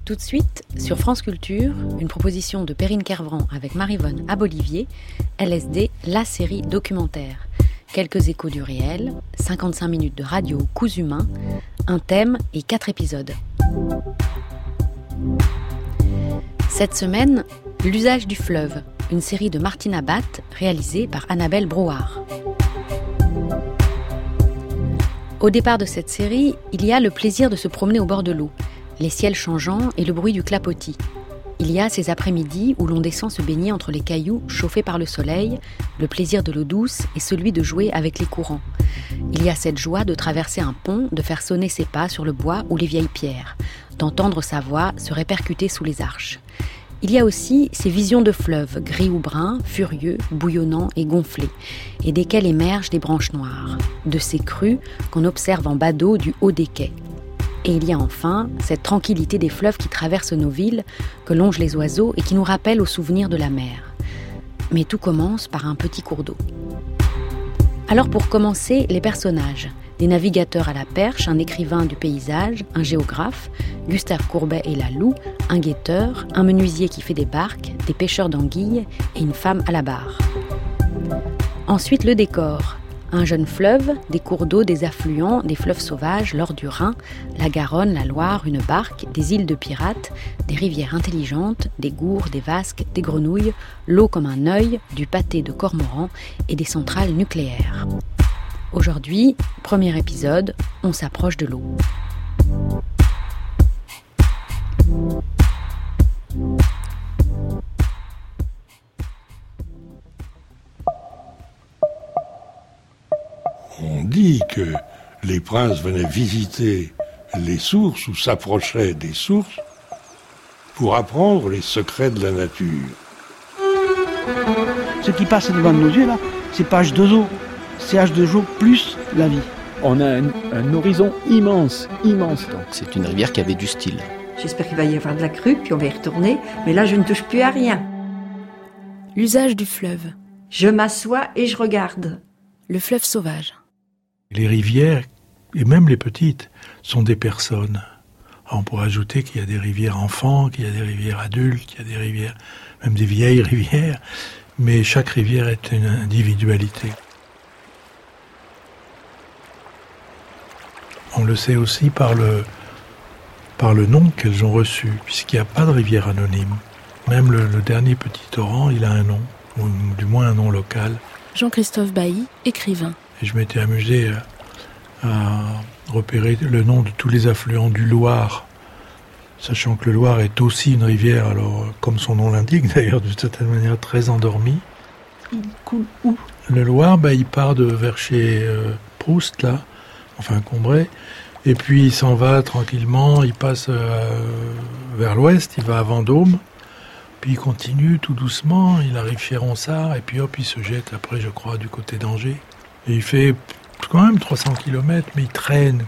Tout de suite, sur France Culture, une proposition de Perrine Kervran avec Maryvonne Abolivier, LSD, la série documentaire. Quelques échos du réel, 55 minutes de radio coups humains, un thème et 4 épisodes. Cette semaine, l'usage du fleuve, une série de Martina Batt réalisée par Annabelle Brouard. Au départ de cette série, il y a le plaisir de se promener au bord de l'eau, les ciels changeants et le bruit du clapotis. Il y a ces après-midi où l'on descend se baigner entre les cailloux chauffés par le soleil, le plaisir de l'eau douce et celui de jouer avec les courants. Il y a cette joie de traverser un pont, de faire sonner ses pas sur le bois ou les vieilles pierres, d'entendre sa voix se répercuter sous les arches. Il y a aussi ces visions de fleuves, gris ou bruns, furieux, bouillonnants et gonflés, et desquels émergent des branches noires, de ces crues qu'on observe en badaud du haut des quais. Et il y a enfin cette tranquillité des fleuves qui traversent nos villes, que longent les oiseaux et qui nous rappellent au souvenir de la mer. Mais tout commence par un petit cours d'eau. Alors pour commencer, les personnages. Des navigateurs à la perche, un écrivain du paysage, un géographe, Gustave Courbet et Lalou, un guetteur, un menuisier qui fait des barques, des pêcheurs d'anguilles et une femme à la barre. Ensuite le décor. Un jeune fleuve, des cours d'eau, des affluents, des fleuves sauvages, l'Or du Rhin, la Garonne, la Loire, une barque, des îles de pirates, des rivières intelligentes, des gourds, des vasques, des grenouilles, l'eau comme un œil, du pâté de cormorans et des centrales nucléaires. Aujourd'hui, premier épisode, on s'approche de l'eau. On dit que les princes venaient visiter les sources ou s'approchaient des sources pour apprendre les secrets de la nature. Ce qui passe devant nos yeux, là, c'est pas H2O. C'est H2O plus la vie. On a un horizon immense. Donc c'est une rivière qui avait du style. J'espère qu'il va y avoir de la crue, puis on va y retourner. Mais là, je ne touche plus à rien. L'usage du fleuve. Je m'assois et je regarde. Le fleuve sauvage. Les rivières, et même les petites, sont des personnes. Alors on pourrait ajouter qu'il y a des rivières enfants, qu'il y a des rivières adultes, qu'il y a des rivières, même des vieilles rivières, mais chaque rivière est une individualité. On le sait aussi par le nom qu'elles ont reçu, puisqu'il n'y a pas de rivière anonyme. Même le dernier petit torrent, il a un nom, ou du moins un nom local. Jean-Christophe Bailly, écrivain. Et je m'étais amusé à repérer le nom de tous les affluents du Loir, sachant que le Loir est aussi une rivière, alors comme son nom l'indique d'ailleurs, d'une certaine manière très endormie. Il coule où ? Le Loir, il part vers chez Proust, là, enfin Combray, et puis il s'en va tranquillement, il passe vers l'ouest, il va à Vendôme, puis il continue tout doucement, il arrive chez Ronsard, et puis hop, il se jette après, je crois, du côté d'Angers. Et il fait quand même 300 km, mais il traîne.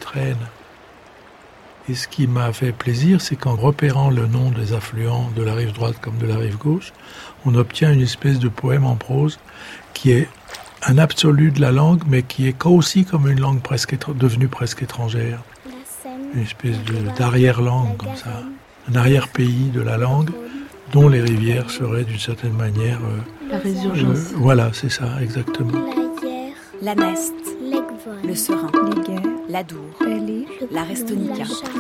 Et ce qui m'a fait plaisir, c'est qu'en repérant le nom des affluents de la rive droite comme de la rive gauche, on obtient une espèce de poème en prose qui est un absolu de la langue, mais qui est aussi comme une langue devenue presque étrangère. Une espèce d'arrière-langue, comme ça. Un arrière-pays de la langue, dont les rivières seraient d'une certaine manière... la résurgence. Voilà, c'est ça, exactement. La Neste, le Serein, l'Adour, la Restonica,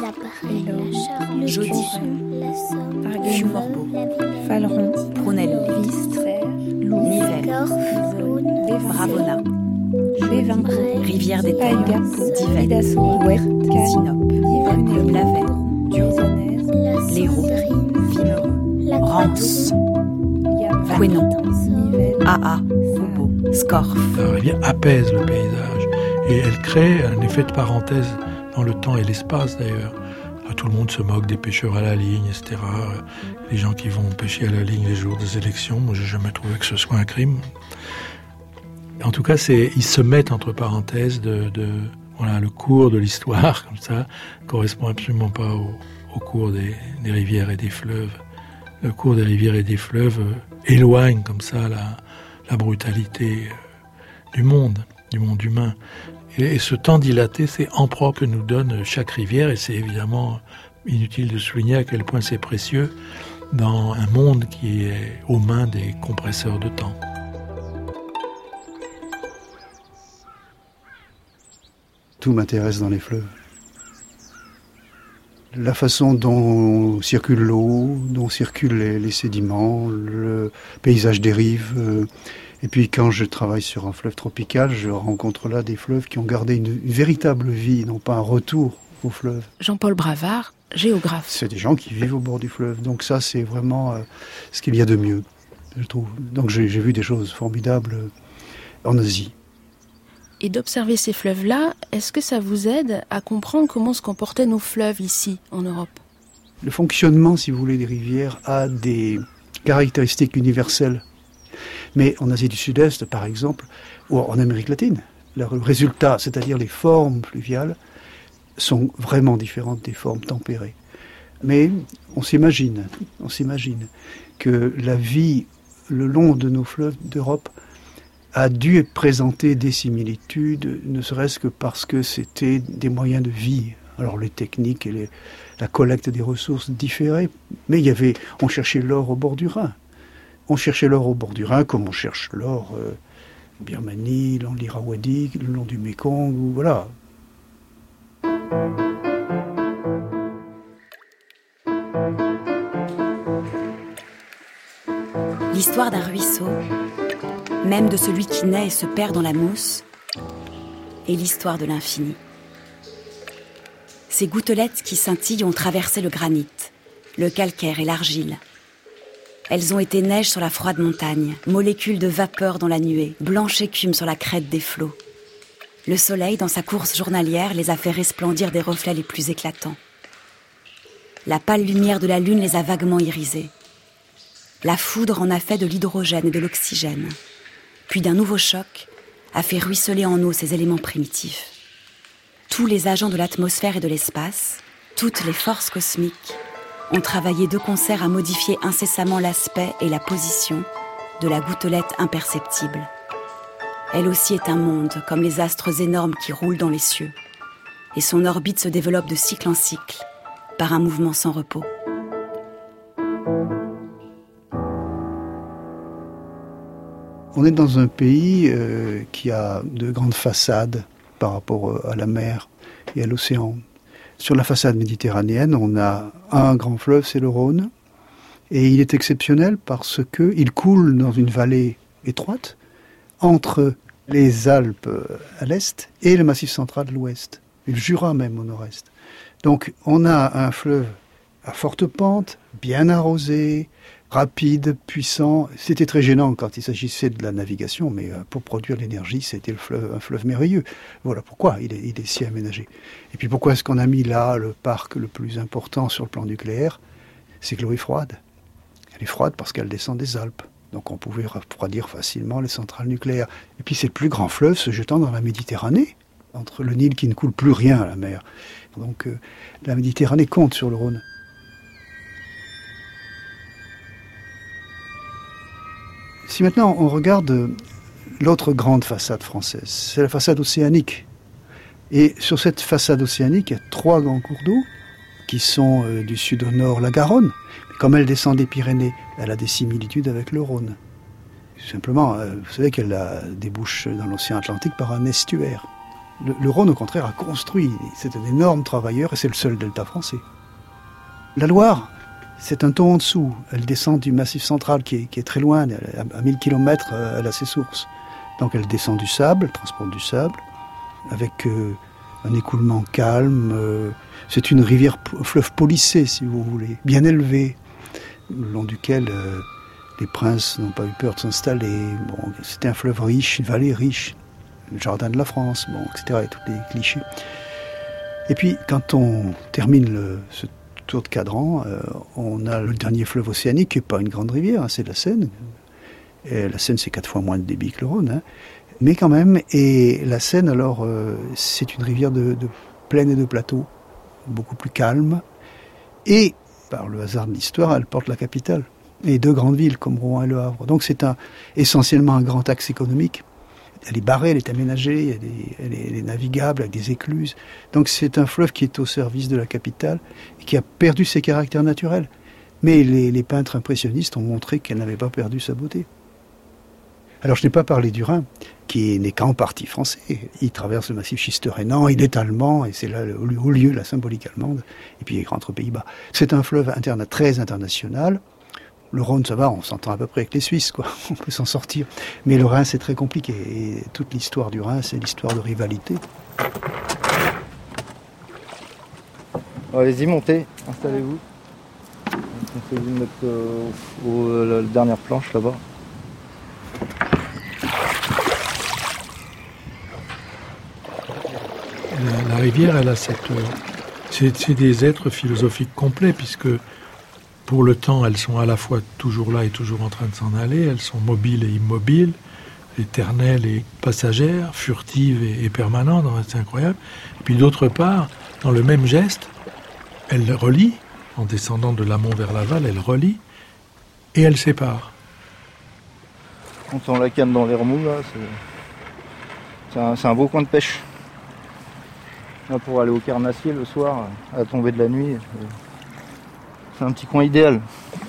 Jody, Fiumorbeau, Faleron, Prunello, Nivelle, Bravona, Rivière des Tailles, Divelle, Sinope, Le Blavet, Durand, L'Hérault, Vimereux, Rance, Quénon, Aa, Foubeau, Scorff. La rivière apaise le paysage et elle crée un effet de parenthèse dans le temps et l'espace d'ailleurs. Tout le monde se moque des pêcheurs à la ligne, etc. Les gens qui vont pêcher à la ligne les jours des élections, moi j'ai jamais trouvé que ce soit un crime. En tout cas, ils se mettent entre parenthèses voilà, le cours de l'histoire, comme ça, correspond absolument pas au cours des rivières et des fleuves. Le cours des rivières et des fleuves éloigne comme ça la brutalité du monde humain. Et ce temps dilaté, c'est en propre que nous donne chaque rivière, et c'est évidemment Inutile de souligner à quel point c'est précieux dans un monde qui est aux mains des compresseurs de temps. Tout m'intéresse dans les fleuves. La façon dont circule l'eau, dont circulent les sédiments, le paysage des rives. Et puis quand je travaille sur un fleuve tropical, je rencontre là des fleuves qui ont gardé une véritable vie, non pas un retour au fleuve. Jean-Paul Bravard, géographe. C'est des gens qui vivent au bord du fleuve. Donc ça, c'est vraiment ce qu'il y a de mieux, je trouve. Donc j'ai vu des choses formidables en Asie. Et d'observer ces fleuves-là, est-ce que ça vous aide à comprendre comment se comportaient nos fleuves ici, en Europe ? Le fonctionnement, si vous voulez, des rivières a des caractéristiques universelles. Mais en Asie du Sud-Est, par exemple, ou en Amérique latine, le résultat, c'est-à-dire les formes fluviales, sont vraiment différentes des formes tempérées. Mais on s'imagine que la vie le long de nos fleuves d'Europe a dû présenter des similitudes, ne serait-ce que parce que c'était des moyens de vie. Alors les techniques et la collecte des ressources différaient, mais on cherchait l'or au bord du Rhin. On cherchait l'or au bord du Rhin comme on cherche l'or en Birmanie, le long de l'Irrawaddy, le long du Mékong, ou voilà. L'histoire d'un ruisseau, même de celui qui naît et se perd dans la mousse, est l'histoire de l'infini. Ces gouttelettes qui scintillent ont traversé le granit, le calcaire et l'argile. Elles ont été neige sur la froide montagne, molécules de vapeur dans la nuée, blanche écume sur la crête des flots. Le soleil, dans sa course journalière, les a fait resplendir des reflets les plus éclatants. La pâle lumière de la lune les a vaguement irisés. La foudre en a fait de l'hydrogène et de l'oxygène. Puis d'un nouveau choc, a fait ruisseler en eau ces éléments primitifs. Tous les agents de l'atmosphère et de l'espace, toutes les forces cosmiques, ont travaillé de concert à modifier incessamment l'aspect et la position de la gouttelette imperceptible. Elle aussi est un monde, comme les astres énormes qui roulent dans les cieux. Et son orbite se développe de cycle en cycle, par un mouvement sans repos. On est dans un pays qui a de grandes façades par rapport à la mer et à l'océan. Sur la façade méditerranéenne, on a un grand fleuve, c'est le Rhône. Et il est exceptionnel parce qu'il coule dans une vallée étroite entre les Alpes à l'est et le Massif central de l'ouest, et le Jura même au nord-est. Donc on a un fleuve à forte pente, bien arrosé, rapide, puissant. C'était très gênant quand il s'agissait de la navigation, mais pour produire l'énergie, c'était un fleuve merveilleux. Voilà pourquoi il est si aménagé. Et puis pourquoi est-ce qu'on a mis là le parc le plus important sur le plan nucléaire ? C'est que l'eau est froide. Elle est froide parce qu'elle descend des Alpes. Donc on pouvait refroidir facilement les centrales nucléaires. Et puis c'est le plus grand fleuve se jetant dans la Méditerranée, entre le Nil qui ne coule plus rien à la mer. Donc la Méditerranée compte sur le Rhône. Si maintenant on regarde l'autre grande façade française, c'est la façade océanique. Et sur cette façade océanique, il y a 3 grands cours d'eau qui sont du sud au nord la Garonne. Mais comme elle descend des Pyrénées, elle a des similitudes avec le Rhône. Simplement, vous savez qu'elle débouche dans l'océan Atlantique par un estuaire. Le Rhône, au contraire, a construit. C'est un énorme travailleur et c'est le seul delta français. La Loire, c'est un ton en dessous. Elle descend du Massif central qui est très loin. À 1000 km, elle a ses sources. Donc elle descend du sable, elle transporte du sable, avec un écoulement calme. C'est une rivière, fleuve policé, si vous voulez, bien élevé, le long duquel les princes n'ont pas eu peur de s'installer. Bon, c'était un fleuve riche, une vallée riche, le jardin de la France, bon, etc. Et tous les clichés. Et puis, quand on termine ce tour de cadran, on a le dernier fleuve océanique, qui n'est pas une grande rivière, hein, c'est la Seine. Et la Seine, c'est 4 fois moins de débit que le Rhône. Hein. Mais quand même, et la Seine, alors, c'est une rivière de plaine et de plateau, beaucoup plus calme. Et, par le hasard de l'histoire, elle porte la capitale. Et 2 grandes villes, comme Rouen et Le Havre. Donc c'est essentiellement un grand axe économique. Elle est barrée, elle est aménagée, elle est navigable avec des écluses. Donc c'est un fleuve qui est au service de la capitale et qui a perdu ses caractères naturels. Mais les peintres impressionnistes ont montré qu'elle n'avait pas perdu sa beauté. Alors je n'ai pas parlé du Rhin, qui n'est qu'en partie français. Il traverse le massif schiste-rhénan, il est allemand, et c'est là le haut lieu de la symbolique allemande, et puis il rentre aux Pays-Bas. C'est un fleuve très international. Le Rhône, ça va, on s'entend à peu près avec les Suisses, quoi. On peut s'en sortir. Mais le Rhin, c'est très compliqué. Et toute l'histoire du Rhin, c'est l'histoire de rivalité. Allez-y, montez, installez-vous. On fait mettre la dernière planche là-bas. La rivière, elle a c'est des êtres philosophiques complets, puisque pour le temps, elles sont à la fois toujours là et toujours en train de s'en aller. Elles sont mobiles et immobiles, éternelles et passagères, furtives et permanentes. C'est incroyable. Et puis d'autre part, dans le même geste, elles relient, en descendant de l'amont vers l'aval, elles relient et elles séparent. Quand on la canne dans les remous, là, c'est un beau coin de pêche. Là, pour aller au Carnassier le soir, à la tombée de la nuit, c'est un petit coin idéal.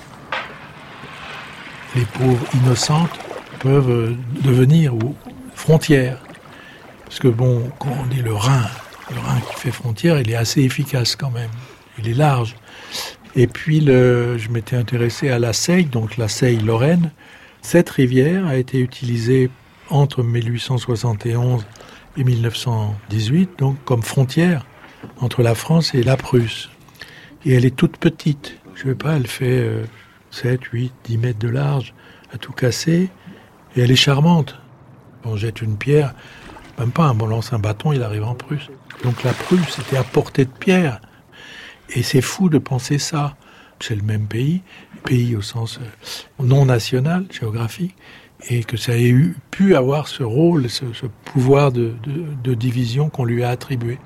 Les pauvres innocentes peuvent devenir frontières. Parce que bon, quand on dit le Rhin qui fait frontière, il est assez efficace quand même. Il est large. Et puis, je m'étais intéressé à la Seille, donc la Seille-Lorraine. Cette rivière a été utilisée entre 1871 et 1918, donc comme frontière entre la France et la Prusse. Et elle est toute petite. Je ne sais pas, elle fait 7, 8, 10 mètres de large, à tout casser. Et elle est charmante. On jette une pierre, même pas, on lance un bâton, il arrive en Prusse. Donc la Prusse était à portée de pierre. Et c'est fou de penser ça. C'est le même pays au sens non national, géographique, et que ça ait pu avoir ce rôle, ce pouvoir de division qu'on lui a attribué.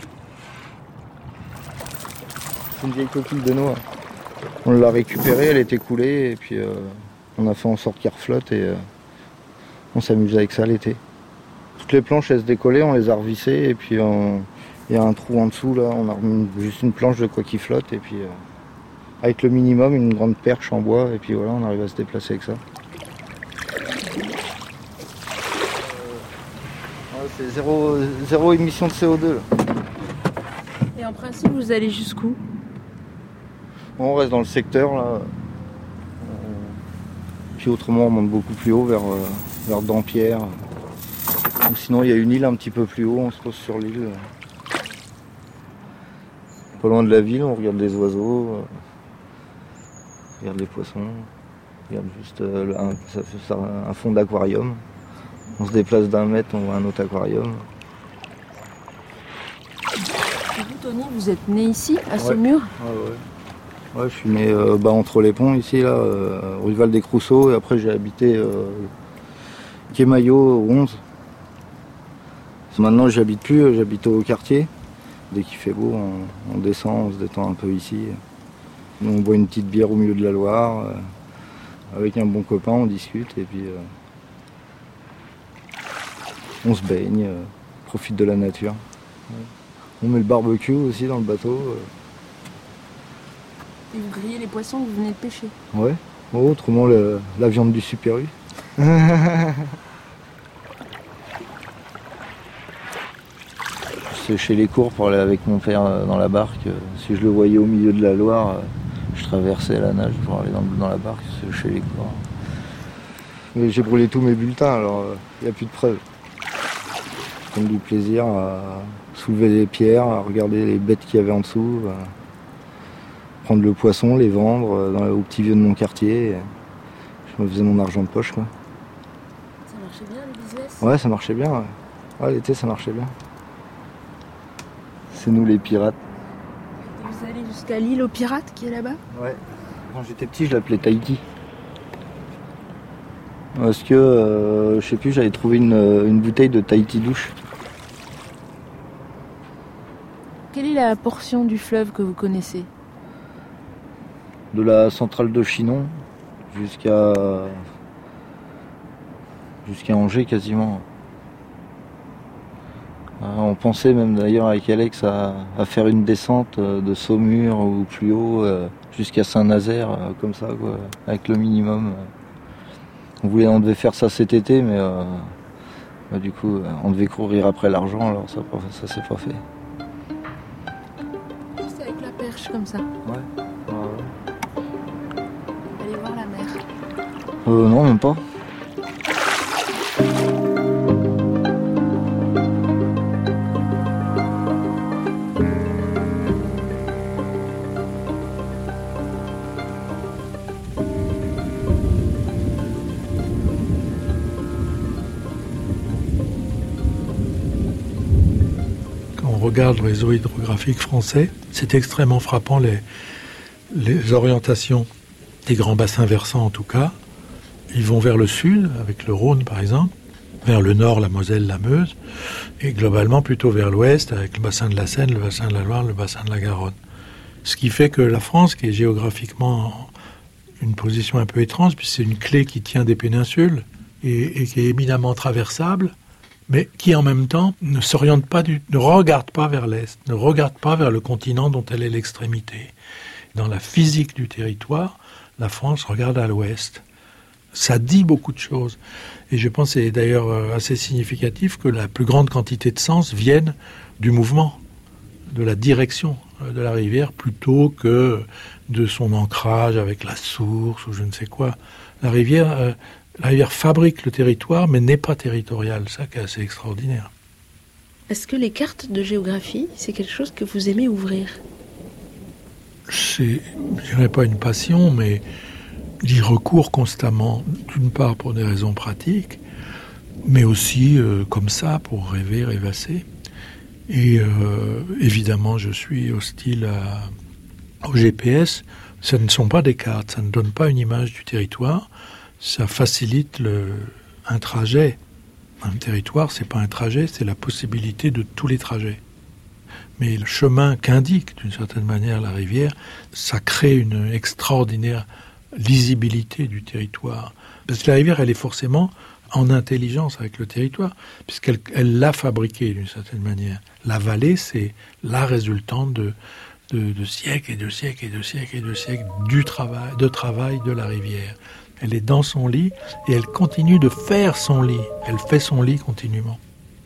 C'est une vieille coquille de noix. On l'a récupérée, elle était coulée, et puis on a fait en sorte qu'elle reflotte, et on s'amuse avec ça l'été. Toutes les planches, elles se décollaient, on les a revissées, et puis il y a un trou en dessous, là, on a remis juste une planche de quoi qui flotte, et puis avec le minimum, une grande perche en bois, et puis voilà, on arrive à se déplacer avec ça. C'est zéro émission de CO2. Là. Et en principe, vous allez jusqu'où ? On reste dans le secteur, là. Puis autrement, on monte beaucoup plus haut, vers Dampierre. Ou sinon, il y a une île un petit peu plus haut, on se pose sur l'île. Pas loin de la ville, on regarde les oiseaux, on regarde les poissons, on regarde juste un fond d'aquarium. On se déplace d'un mètre, on voit un autre aquarium. Et vous, Tony, vous êtes né ici, à Saumur ? Ouais, je suis né entre les ponts, ici, là, rue Val-des-Crousseaux, et après j'ai habité quai Maillot, 11. Maintenant, j'habite plus, j'habite au quartier. Dès qu'il fait beau, on descend, on se détend un peu ici. On boit une petite bière au milieu de la Loire. Avec un bon copain, on discute, et puis on se baigne, profite de la nature. On met le barbecue aussi dans le bateau. Et vous grillez les poissons que vous venez de pêcher ? Ouais, autrement la viande du Super U. Je séchais les cours pour aller avec mon père dans la barque. Si je le voyais au milieu de la Loire, je traversais la nage pour aller dans la barque, sécher les cours. Mais j'ai brûlé tous mes bulletins, alors il n'y a plus de preuves. J'ai du plaisir à soulever les pierres, à regarder les bêtes qu'il y avait en dessous, à prendre le poisson, les vendre au petit vieux de mon quartier. Je me faisais mon argent de poche, quoi. Ça marchait bien, le business ? Ouais, ça marchait bien. Ouais, l'été, ça marchait bien. C'est nous les pirates. Et vous allez jusqu'à l'île aux pirates qui est là-bas ? Ouais. Quand j'étais petit, je l'appelais Tahiti. Parce que, je sais plus, j'avais trouvé une bouteille de Tahiti douche. Quelle est la portion du fleuve que vous connaissez ? De la centrale de Chinon jusqu'à Angers quasiment. On pensait même d'ailleurs avec Alex à faire une descente de Saumur ou plus haut jusqu'à Saint-Nazaire, comme ça, quoi, avec le minimum. On devait faire ça cet été, mais du coup, on devait courir après l'argent, alors ça s'est pas fait. C'est avec la perche comme ça. Ouais. Allez voir la mer. Non, même pas. Regarde le réseau hydrographique français, c'est extrêmement frappant les orientations des grands bassins versants en tout cas. Ils vont vers le sud, avec le Rhône par exemple, vers le nord, la Moselle, la Meuse, et globalement plutôt vers l'ouest, avec le bassin de la Seine, le bassin de la Loire, le bassin de la Garonne. Ce qui fait que la France, qui est géographiquement une position un peu étrange, puisque c'est une clé qui tient des péninsules et qui est éminemment traversable, mais qui en même temps ne s'oriente pas, ne regarde pas vers l'Est, ne regarde pas vers le continent dont elle est l'extrémité. Dans la physique du territoire, la France regarde à l'Ouest. Ça dit beaucoup de choses. Et je pense, c'est d'ailleurs assez significatif que la plus grande quantité de sens vienne du mouvement, de la direction de la rivière, plutôt que de son ancrage avec la source ou je ne sais quoi. La rivière fabrique le territoire, mais n'est pas territoriale. Ça qui est assez extraordinaire. Est-ce que les cartes de géographie, c'est quelque chose que vous aimez ouvrir ? C'est, je dirais pas une passion, mais j'y recours constamment, d'une part pour des raisons pratiques, mais aussi comme ça, pour rêver, rêvasser. Et évidemment, je suis hostile au GPS. Ce ne sont pas des cartes, ça ne donne pas une image du territoire. Ça facilite un trajet. Un territoire, c'est pas un trajet, c'est la possibilité de tous les trajets. Mais le chemin qu'indique, d'une certaine manière, la rivière, ça crée une extraordinaire lisibilité du territoire. Parce que la rivière, elle est forcément en intelligence avec le territoire, puisqu'elle l'a fabriqué d'une certaine manière. La vallée, c'est la résultante de siècles et de siècles et de siècles et de siècles de travail de la rivière. Elle est dans son lit et elle continue de faire son lit. Elle fait son lit continuellement.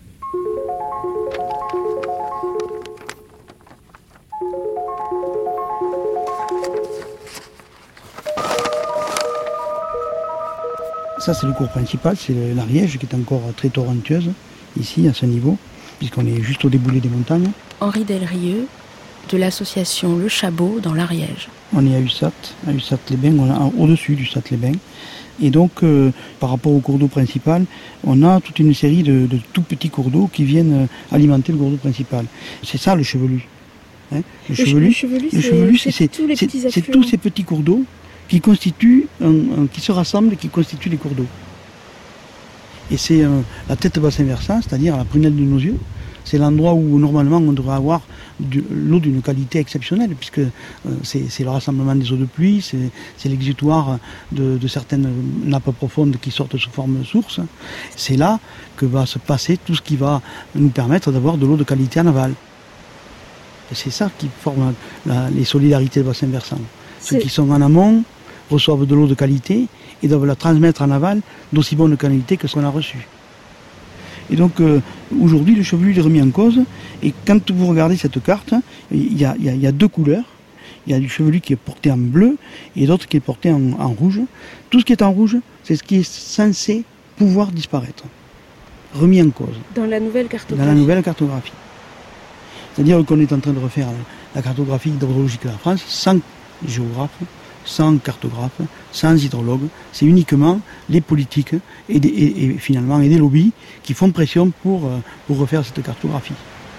Ça, c'est le cours principal, c'est l'Ariège qui est encore très torrentueuse, ici, à ce niveau, puisqu'on est juste au déboulé des montagnes. Henri Delrieux, de l'association Le Chabot dans l'Ariège. On est à Ussat-les-Bains, on est au-dessus d'Ussat-les-Bains. Et donc, par rapport au cours d'eau principal, on a toute une série de tout petits cours d'eau qui viennent alimenter le cours d'eau principal. C'est ça le chevelu. Hein, le chevelu, c'est tous ces petits cours d'eau qui qui se rassemblent et qui constituent les cours d'eau. Et c'est la tête bassin versant, c'est-à-dire la prunelle de nos yeux. C'est l'endroit où normalement on devrait avoir l'eau d'une qualité exceptionnelle, puisque c'est le rassemblement des eaux de pluie, c'est l'exutoire de certaines nappes profondes qui sortent sous forme de source. C'est là que va se passer tout ce qui va nous permettre d'avoir de l'eau de qualité en aval. Et c'est ça qui forme les solidarités de bassin versant. Ceux qui sont en amont reçoivent de l'eau de qualité et doivent la transmettre en aval d'aussi bonne qualité que ce qu'on a reçu. Et donc aujourd'hui le chevelu est remis en cause, et quand vous regardez cette carte, il y a deux couleurs. Il y a du chevelu qui est porté en bleu et d'autres qui est porté en rouge. Tout ce qui est en rouge, c'est ce qui est censé pouvoir disparaître, remis en cause. Dans la nouvelle cartographie. Dans la nouvelle cartographie. C'est-à-dire qu'on est en train de refaire la cartographie hydrologique de la France sans géographe, sans cartographe, sans hydrologue. C'est uniquement les politiques et finalement des lobbies qui font pression pour refaire cette cartographie.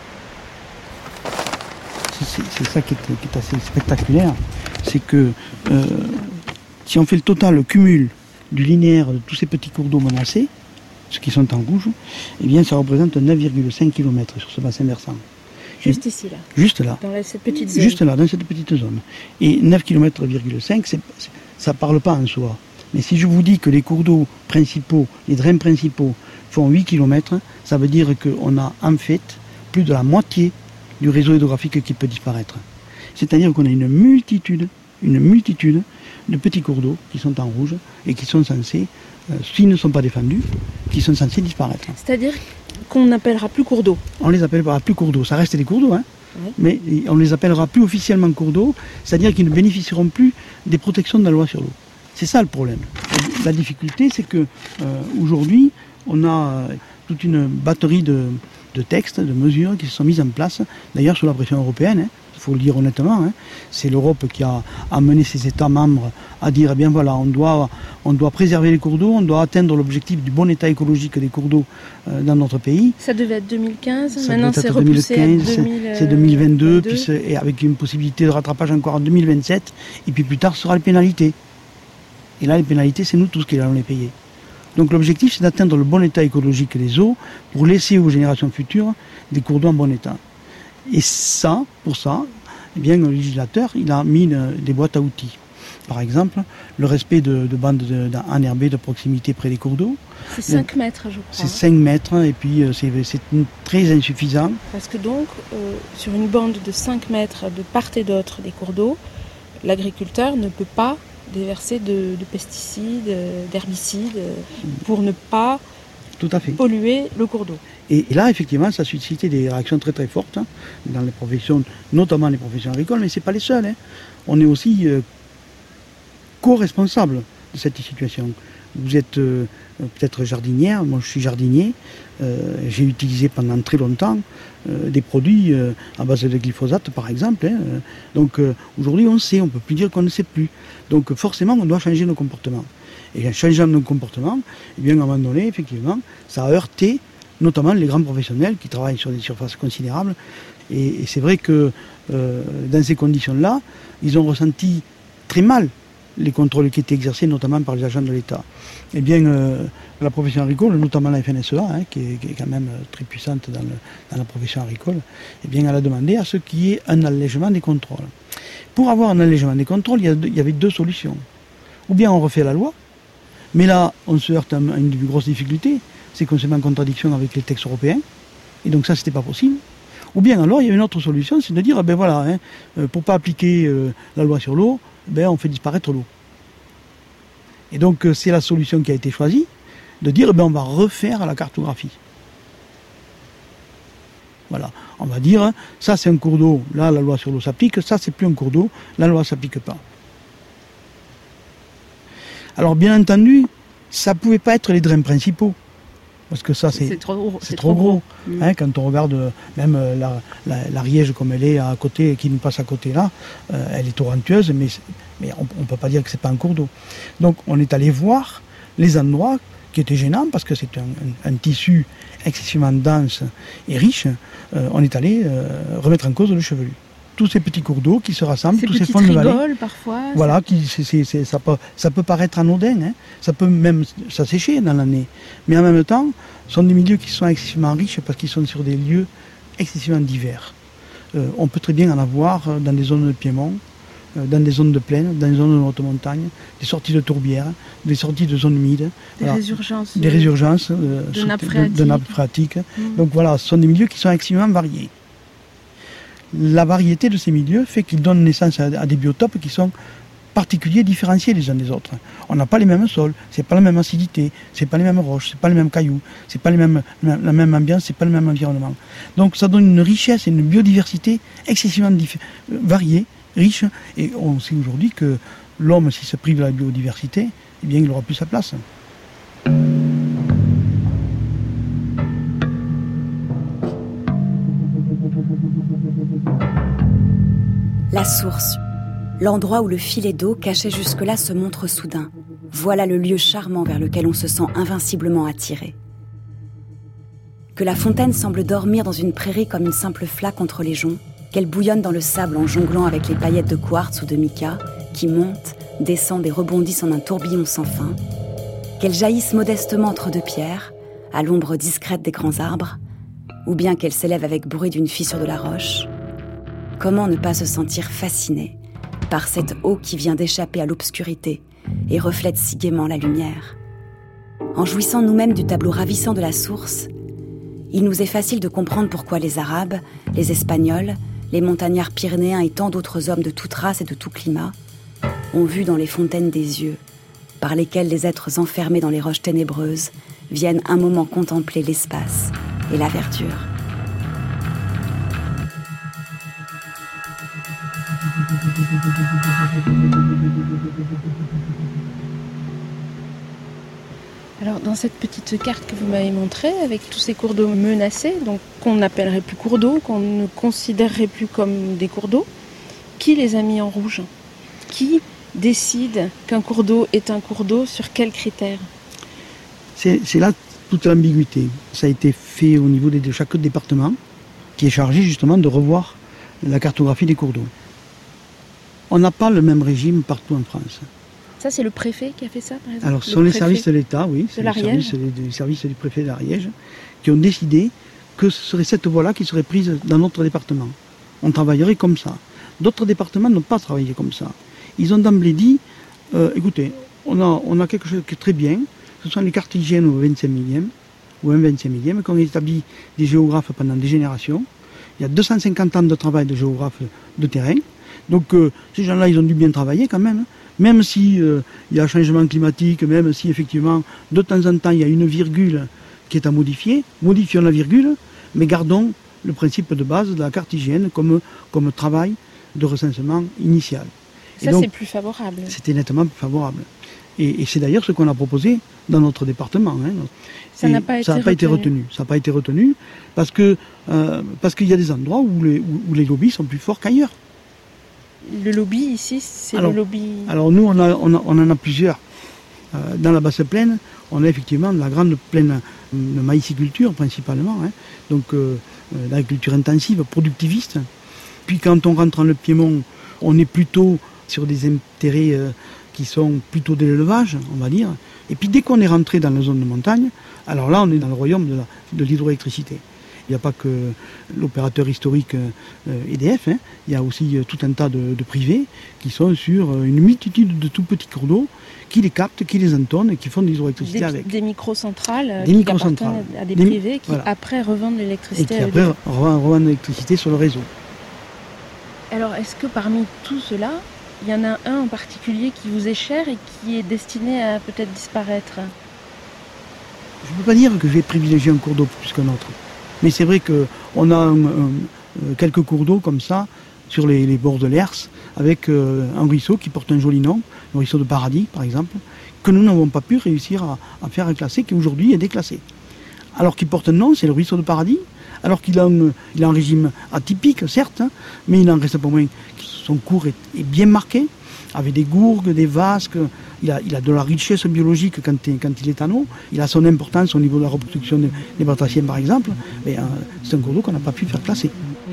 C'est ça qui est assez spectaculaire, c'est que si on fait le total, le cumul du linéaire de tous ces petits cours d'eau menacés, ceux qui sont en rouge, eh bien ça représente 9,5 km sur ce bassin versant. Juste ici, là. Juste là. Dans cette petite zone. Juste là, dans cette petite zone. Et 9,5 km, ça ne parle pas en soi. Mais si je vous dis que les cours d'eau principaux, les drains principaux font 8 km, ça veut dire qu'on a en fait plus de la moitié du réseau hydrographique qui peut disparaître. C'est-à-dire qu'on a une multitude de petits cours d'eau qui sont en rouge et qui sont censés, s'ils ne sont pas défendus, qui sont censés disparaître. C'est-à-dire qu'on n'appellera plus cours d'eau? On les appellera plus cours d'eau, ça reste des cours d'eau, Oui. Mais on les appellera plus officiellement cours d'eau, c'est-à-dire qu'ils ne bénéficieront plus des protections de la loi sur l'eau. C'est ça le problème. La difficulté, c'est que aujourd'hui, on a toute une batterie de textes, de mesures qui se sont mises en place, d'ailleurs sous la pression européenne, il faut le dire honnêtement. C'est l'Europe qui a amené ses États membres à dire, eh bien voilà, on doit préserver les cours d'eau, on doit atteindre l'objectif du bon état écologique des cours d'eau dans notre pays. Ça devait être 2015, ça maintenant c'est repoussé 2015, à c'est 2022, et avec une possibilité de rattrapage encore en 2027, et puis plus tard ce sera les pénalités. Et là, les pénalités, c'est nous tous qui allons les payer. Donc l'objectif, c'est d'atteindre le bon état écologique des eaux pour laisser aux générations futures des cours d'eau en bon état. Et ça, pour ça, eh bien, le législateur, il a mis des boîtes à outils. Par exemple, le respect de bandes enherbées de proximité près des cours d'eau. C'est 5 mètres, je crois. C'est 5 mètres, et puis c'est très insuffisant. Parce que donc, sur une bande de 5 mètres de part et d'autre des cours d'eau, l'agriculteur ne peut pas déverser de pesticides, d'herbicides, pour ne pas polluer le cours d'eau. Et là, effectivement, ça a suscité des réactions très très fortes dans les professions, notamment les professions agricoles, mais ce n'est pas les seuls. On est aussi co-responsables de cette situation. Vous êtes peut-être jardinière, moi je suis jardinier, j'ai utilisé pendant très longtemps des produits à base de glyphosate par exemple. Donc aujourd'hui on sait, on ne peut plus dire qu'on ne sait plus. Donc forcément on doit changer nos comportements. Et en changeant nos comportements, eh bien, à un moment donné, effectivement, ça a heurté notamment les grands professionnels qui travaillent sur des surfaces considérables. Et c'est vrai que dans ces conditions-là, ils ont ressenti très mal les contrôles qui étaient exercés, notamment par les agents de l'État. Eh bien, la profession agricole, notamment la FNSEA, qui est quand même très puissante dans la profession agricole, eh bien, elle a demandé à ce qu'il y ait un allègement des contrôles. Pour avoir un allègement des contrôles, il y avait deux solutions. Ou bien on refait la loi, mais là, on se heurte à une grosse difficulté, c'est qu'on se met en contradiction avec les textes européens, et donc ça, c'était pas possible. Ou bien alors, il y a une autre solution, c'est de dire, ben voilà, pour pas appliquer la loi sur l'eau, on fait disparaître l'eau. Et donc, c'est la solution qui a été choisie, de dire, on va refaire la cartographie. Voilà, on va dire, ça c'est un cours d'eau, là la loi sur l'eau s'applique, ça c'est plus un cours d'eau, la loi ne s'applique pas. Alors bien entendu, ça ne pouvait pas être les drains principaux, parce que ça c'est trop gros. Quand on regarde même l'Ariège comme elle est à côté, qui nous passe à côté là, elle est torrentueuse, mais on ne peut pas dire que ce n'est pas un cours d'eau. Donc on est allé voir les endroits qui étaient gênants, parce que c'est un tissu excessivement dense et riche. On est allé remettre en cause le chevelu. Tous ces petits cours d'eau qui se rassemblent, tous ces fonds de vallée. Parfois. Voilà, ça peut paraître anodin, ça peut même s'assécher dans l'année. Mais en même temps, ce sont des milieux qui sont excessivement riches parce qu'ils sont sur des lieux excessivement divers. On peut très bien en avoir dans des zones de piémont, dans des zones de plaine, dans des zones de haute montagne, des sorties de tourbières, des sorties de zones humides. Des résurgences. Des résurgences de nappes phréatiques. Donc voilà, ce sont des milieux qui sont excessivement variés. La variété de ces milieux fait qu'ils donnent naissance à des biotopes qui sont particuliers, différenciés les uns des autres. On n'a pas les mêmes sols, c'est pas la même acidité, c'est pas les mêmes roches, c'est pas les mêmes cailloux, c'est pas la même ambiance, c'est pas le même environnement. Donc ça donne une richesse et une biodiversité excessivement variée, riche, et on sait aujourd'hui que l'homme, s'il se prive de la biodiversité, eh bien il n'aura plus sa place. La source, l'endroit où le filet d'eau caché jusque-là se montre soudain. Voilà le lieu charmant vers lequel on se sent invinciblement attiré. Que la fontaine semble dormir dans une prairie comme une simple flaque entre les joncs, qu'elle bouillonne dans le sable en jonglant avec les paillettes de quartz ou de mica, qui montent, descendent et rebondissent en un tourbillon sans fin, qu'elle jaillisse modestement entre deux pierres, à l'ombre discrète des grands arbres, ou bien qu'elle s'élève avec bruit d'une fissure de la roche. Comment ne pas se sentir fasciné par cette eau qui vient d'échapper à l'obscurité et reflète si gaiement la lumière ? En jouissant nous-mêmes du tableau ravissant de la source, il nous est facile de comprendre pourquoi les Arabes, les Espagnols, les montagnards pyrénéens et tant d'autres hommes de toute race et de tout climat ont vu dans les fontaines des yeux, par lesquelles les êtres enfermés dans les roches ténébreuses viennent un moment contempler l'espace et la verdure. Alors, dans cette petite carte que vous m'avez montrée, avec tous ces cours d'eau menacés, donc qu'on n'appellerait plus cours d'eau, qu'on ne considérerait plus comme des cours d'eau, qui les a mis en rouge ? Qui décide qu'un cours d'eau est un cours d'eau, sur quels critères ? C'est là toute l'ambiguïté. Ça a été fait au niveau de chaque département, qui est chargé justement de revoir la cartographie des cours d'eau. On n'a pas le même régime partout en France. Ça, c'est le préfet qui a fait ça, par exemple ? Alors, ce sont les services de l'État, oui, c'est les services du préfet d'Ariège, qui ont décidé que ce serait cette voie-là qui serait prise dans notre département. On travaillerait comme ça. D'autres départements n'ont pas travaillé comme ça. Ils ont d'emblée dit, écoutez, on a quelque chose qui est très bien, ce sont les cartésiennes au 25 millième, ou un 25 millième, qu'on a établi des géographes pendant des générations. Il y a 250 ans de travail de géographes de terrain. Donc, ces gens-là, ils ont dû bien travailler quand même. Même si il y a changement climatique, même si effectivement, de temps en temps, il y a une virgule qui est à modifier, modifions la virgule, mais gardons le principe de base de la carte hygiène comme travail de recensement initial. Ça, c'est plus favorable. C'était nettement plus favorable. Et c'est d'ailleurs ce qu'on a proposé dans notre département. Hein. Ça n'a pas été retenu. Ça n'a pas été retenu parce qu'il y a des endroits où les lobbies sont plus forts qu'ailleurs. Le lobby ici, c'est le lobby... Alors nous, on en a plusieurs. Dans la basse plaine, on a effectivement la grande plaine de maïsiculture principalement. Hein. Donc l'agriculture intensive, productiviste. Puis quand on rentre dans le Piémont, on est plutôt sur des intérêts qui sont plutôt de l'élevage, on va dire. Et puis dès qu'on est rentré dans la zone de montagne, alors là on est dans le royaume de l'hydroélectricité. Il n'y a pas que l'opérateur historique EDF, hein. Il y a aussi tout un tas de privés qui sont sur une multitude de tout petits cours d'eau, qui les captent, qui les entonnent et qui font de l'hydroélectricité avec. Des microcentrales qui appartiennent à des privés qui après revendent l'électricité. Et qui après revendent l'électricité sur le réseau. Alors est-ce que parmi tout cela, il y en a un en particulier qui vous est cher et qui est destiné à peut-être disparaître ? Je ne peux pas dire que je vais privilégier un cours d'eau plus qu'un autre. Mais c'est vrai qu'on a quelques cours d'eau comme ça, sur les bords de l'Hers, avec un ruisseau qui porte un joli nom, le ruisseau de Paradis par exemple, que nous n'avons pas pu réussir à faire classer, qui aujourd'hui est déclassé. Alors qu'il porte un nom, c'est le ruisseau de Paradis, alors qu'il a un régime atypique, certes, hein, mais il n'en reste pas moins. Son cours est bien marqué, avec des gourgues, des vasques. Il a de la richesse biologique quand il est en eau. Il a son importance au niveau de la reproduction des batraciens, par exemple. Mais c'est un cours d'eau qu'on n'a pas pu faire classer.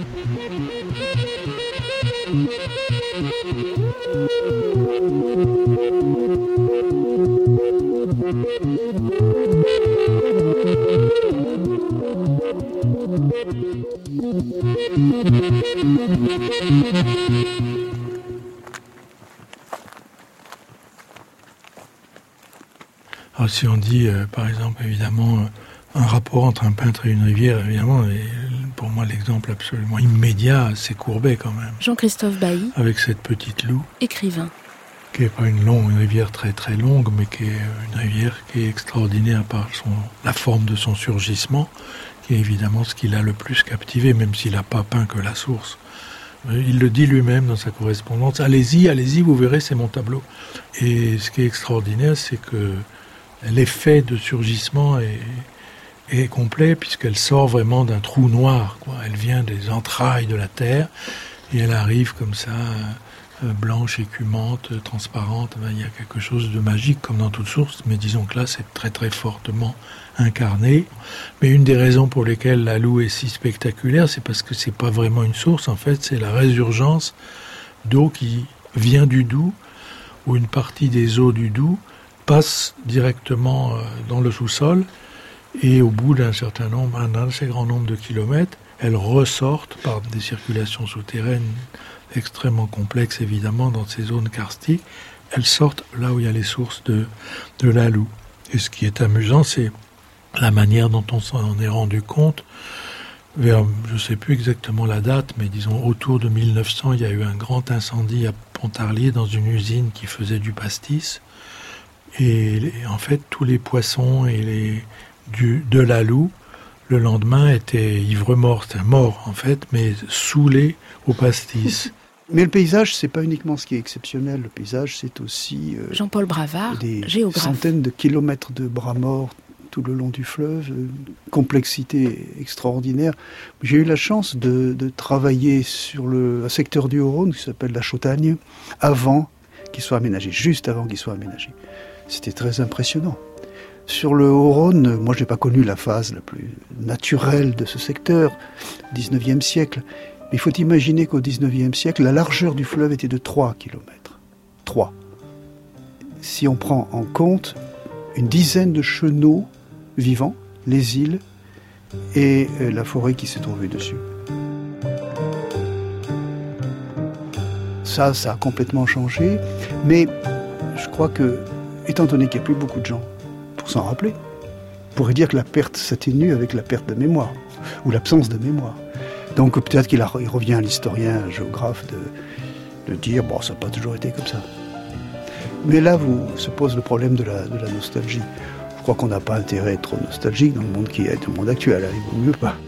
Alors si on dit, par exemple, évidemment, un rapport entre un peintre et une rivière, évidemment, pour moi l'exemple absolument immédiat, c'est Courbet quand même. Jean-Christophe Bailly. Avec cette petite Loue. Écrivain. Qui n'est pas une rivière très très longue, mais qui est une rivière qui est extraordinaire par la forme de son surgissement, qui est évidemment ce qui l'a le plus captivé, même s'il n'a pas peint que la source. Il le dit lui-même dans sa correspondance. Allez-y, vous verrez, c'est mon tableau. Et ce qui est extraordinaire, c'est que l'effet de surgissement est complet, puisqu'elle sort vraiment d'un trou noir, quoi. Elle vient des entrailles de la terre, et elle arrive comme ça, blanche, écumante, transparente. Il y a quelque chose de magique, comme dans toute source, mais disons que là, c'est très très fortement incarné. Mais une des raisons pour lesquelles la Loue est si spectaculaire, c'est parce que c'est pas vraiment une source, en fait, c'est la résurgence d'eau qui vient du Doubs, ou une partie des eaux du Doubs passe directement dans le sous-sol, et au bout d'un assez grand nombre de kilomètres, elles ressortent par des circulations souterraines extrêmement complexes, évidemment, dans ces zones karstiques. Elles sortent là où il y a les sources de la Loue. Et ce qui est amusant, c'est la manière dont on s'en est rendu compte. Vers, je ne sais plus exactement la date, mais disons autour de 1900, il y a eu un grand incendie à Pontarlier dans une usine qui faisait du pastis. Et en fait, tous les poissons et de la Loue, le lendemain, étaient ivres-morts. C'était mort, en fait, mais saoulés au pastis. Mais le paysage, c'est pas uniquement ce qui est exceptionnel. Le paysage, c'est aussi Jean-Paul Bravard, des géographe. Centaines de kilomètres de bras morts tout le long du fleuve, complexité extraordinaire. J'ai eu la chance de travailler sur un secteur du Haut-Rhône qui s'appelle la Chautagne, avant qu'il soit aménagé, juste avant qu'il soit aménagé. C'était très impressionnant. Sur le Haut-Rhône, moi je n'ai pas connu la phase la plus naturelle de ce secteur, 19e siècle. Mais il faut imaginer qu'au 19e siècle, la largeur du fleuve était de 3 km. 3. Si on prend en compte une dizaine de chenaux vivants, les îles et la forêt qui s'est trouvée dessus. Ça a complètement changé, mais je crois que, étant donné qu'il n'y a plus beaucoup de gens pour s'en rappeler, on pourrait dire que la perte s'atténue avec la perte de mémoire, ou l'absence de mémoire. Donc peut-être qu'il revient à l'historien, un géographe, de dire « bon, ça n'a pas toujours été comme ça ». Mais là, se pose le problème de la nostalgie. Je crois qu'on n'a pas intérêt à être trop nostalgique dans le monde qui est, le monde actuel, hein, il vaut mieux pas.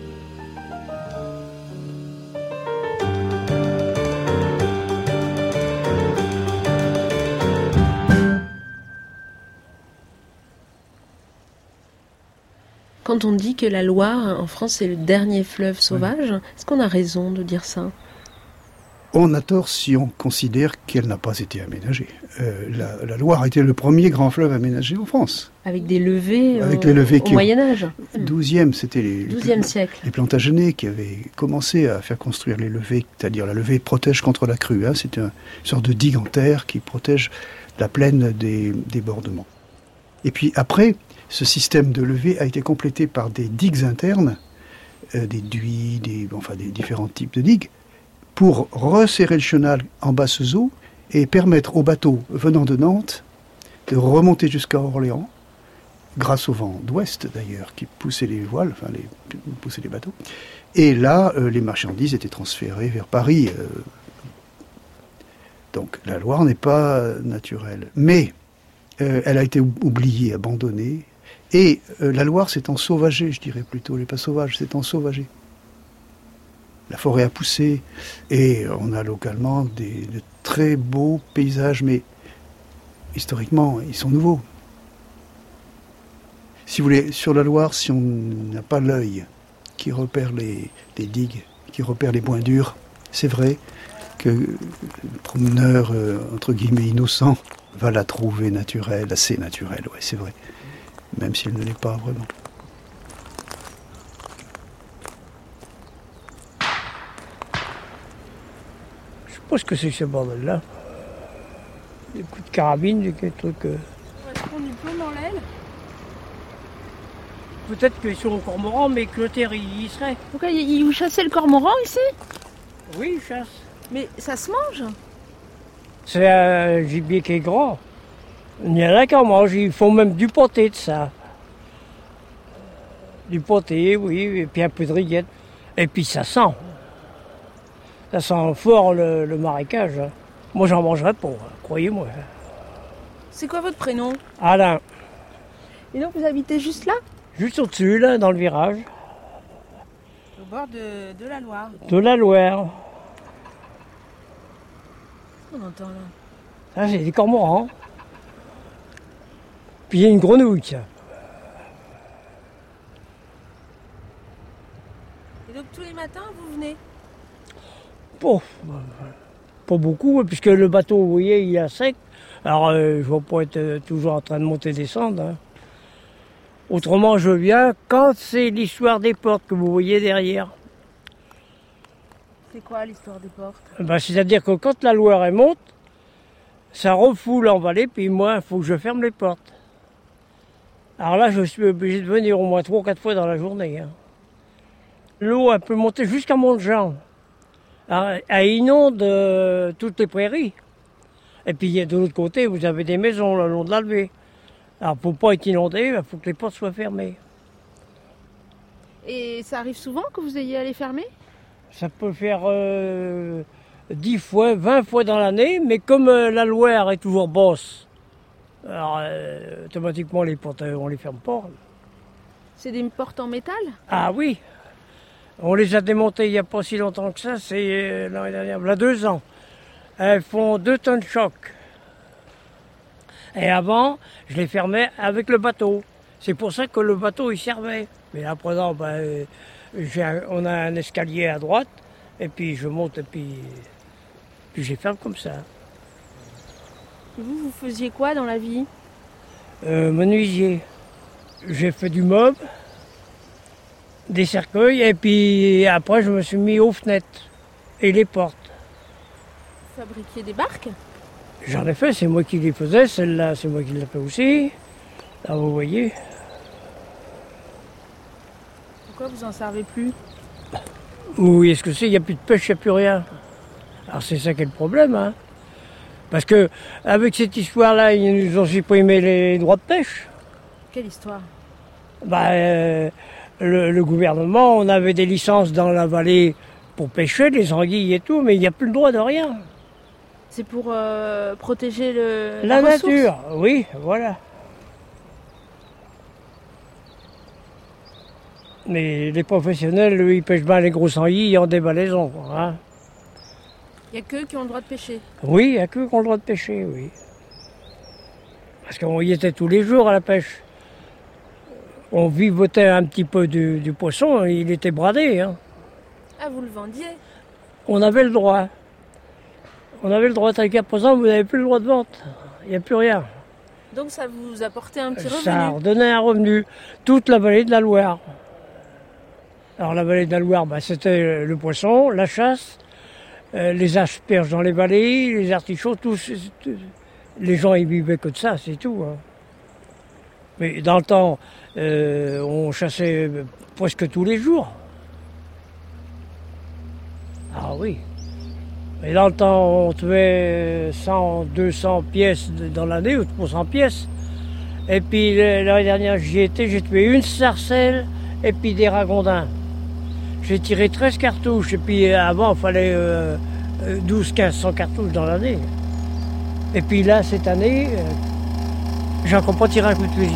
Quand on dit que la Loire, en France, c'est le dernier fleuve sauvage, est-ce qu'on a raison de dire ça ? On a tort si on considère qu'elle n'a pas été aménagée. La Loire a été le premier grand fleuve aménagé en France. Avec des levées, avec les levées au Moyen-Âge. 12e, c'était XIIe siècle. Les Plantagenets qui avaient commencé à faire construire les levées, c'est-à-dire la levée protège contre la crue. Hein, c'est une sorte de digue en terre qui protège la plaine des débordements. Et puis après, ce système de levée a été complété par des digues internes, des duits, des différents types de digues, pour resserrer le chenal en basses eaux et permettre aux bateaux venant de Nantes de remonter jusqu'à Orléans, grâce au vent d'ouest d'ailleurs, qui poussait les voiles, poussait les bateaux. Et là, les marchandises étaient transférées vers Paris. Donc la Loire n'est pas naturelle. Mais elle a été oubliée, abandonnée. Et la Loire s'est ensauvagée, je dirais plutôt, elle n'est pas sauvage, s'est ensauvagée. La forêt a poussé et on a localement de très beaux paysages, mais historiquement, ils sont nouveaux. Si vous voulez, sur la Loire, si on n'a pas l'œil qui repère les digues, qui repère les points durs, c'est vrai que le promeneur, entre guillemets, innocent, va la trouver naturelle, assez naturelle, ouais, c'est vrai. Même si elle ne l'est pas vraiment. Je sais pas ce que c'est ce bordel-là. Des coups de carabine, des trucs... Est-ce qu'on y plombe dans l'aile ? Peut-être qu'ils sont au cormoran, mais que le terre y serait. Pourquoi ils chassaient le cormoran ici ? Oui, ils chassent. Mais ça se mange ? C'est un gibier qui est grand. Il y en a qui en mangent, ils font même du pâté de ça. Du pâté, oui, et puis un peu de rillettes. Et puis ça sent. Ça sent fort le marécage. Hein. Moi, j'en mangerais pas, croyez-moi. C'est quoi votre prénom ? Alain. Et donc, vous habitez juste là ? Juste au-dessus, là, dans le virage. Au bord de la Loire. De la Loire. Qu'est-ce qu'on entend là ? Ça, c'est des cormorans. Puis il y a une grenouille, tiens. Et donc tous les matins, vous venez ? Bon, pas beaucoup, puisque le bateau, vous voyez, il est à sec. Alors, je ne vais pas être toujours en train de monter et descendre. Hein. Autrement, je viens quand c'est l'histoire des portes que vous voyez derrière. C'est quoi l'histoire des portes ? C'est-à-dire que quand la Loire elle monte, ça refoule en vallée, puis moi, il faut que je ferme les portes. Alors là, je suis obligé de venir au moins 3 ou 4 fois dans la journée. Hein. L'eau, elle peut monter jusqu'à Montjean. Alors, elle inonde toutes les prairies. Et puis, de l'autre côté, vous avez des maisons le long de l'Albé. Alors pour pas être inondé, il faut que les portes soient fermées. Et ça arrive souvent que vous ayez à les fermer? Ça peut faire 10 fois, 20 fois dans l'année, mais comme la Loire est toujours basse, alors automatiquement les portes, on les ferme pas. C'est des portes en métal? Ah oui, on les a démontées il n'y a pas si longtemps que ça, c'est l'année dernière, il y a 2 ans. Elles font 2 tonnes de choc. Et avant, je les fermais avec le bateau. C'est pour ça que le bateau, il servait. Mais là, présent, on a un escalier à droite, et puis je monte, et puis je les ferme comme ça. Vous faisiez quoi dans la vie? Menuisier. J'ai fait du meuble, des cercueils, et puis après, je me suis mis aux fenêtres et les portes. Vous fabriquiez des barques? J'en ai fait, c'est moi qui les faisais. Celle-là, c'est moi qui l'ai fait aussi. Là, vous voyez. Pourquoi vous en servez plus? Oui, est-ce que c'est? Il n'y a plus de pêche, il n'y a plus rien. Alors c'est ça qui est le problème, hein. Parce que avec cette histoire-là, ils nous ont supprimé les droits de pêche. Quelle histoire? Le gouvernement, on avait des licences dans la vallée pour pêcher, les anguilles et tout, mais il n'y a plus le droit de rien. C'est pour protéger la nature, oui, voilà. Mais les professionnels, eux, ils pêchent bien les grosses anguilles en débalaison, hein. Il n'y a qu'eux qui ont le droit de pêcher? Oui, il n'y a qu'eux qui ont le droit de pêcher, oui. Parce qu'on y était tous les jours à la pêche. On vivotait un petit peu du poisson, il était bradé, hein. Ah, vous le vendiez? On avait le droit. On avait le droit, tandis qu'à présent, vous n'avez plus le droit de vente. Il n'y a plus rien. Donc ça vous apportait un petit revenu? Ça redonnait un revenu. Toute la vallée de la Loire. Alors la vallée de la Loire, c'était le poisson, la chasse, les asperges dans les vallées, les artichauts, les gens ils vivaient que de ça, c'est tout, hein. Mais dans le temps, on chassait presque tous les jours. Ah oui. Et dans le temps, on tuait 100, 200 pièces dans l'année, ou 300 pièces. Et puis l'année dernière, j'y étais, j'ai tué une sarcelle et puis des ragondins. J'ai tiré 13 cartouches, et puis avant, il fallait 12, 1500 cartouches dans l'année. Et puis là, cette année, j'ai encore pas tiré un coup de fusil.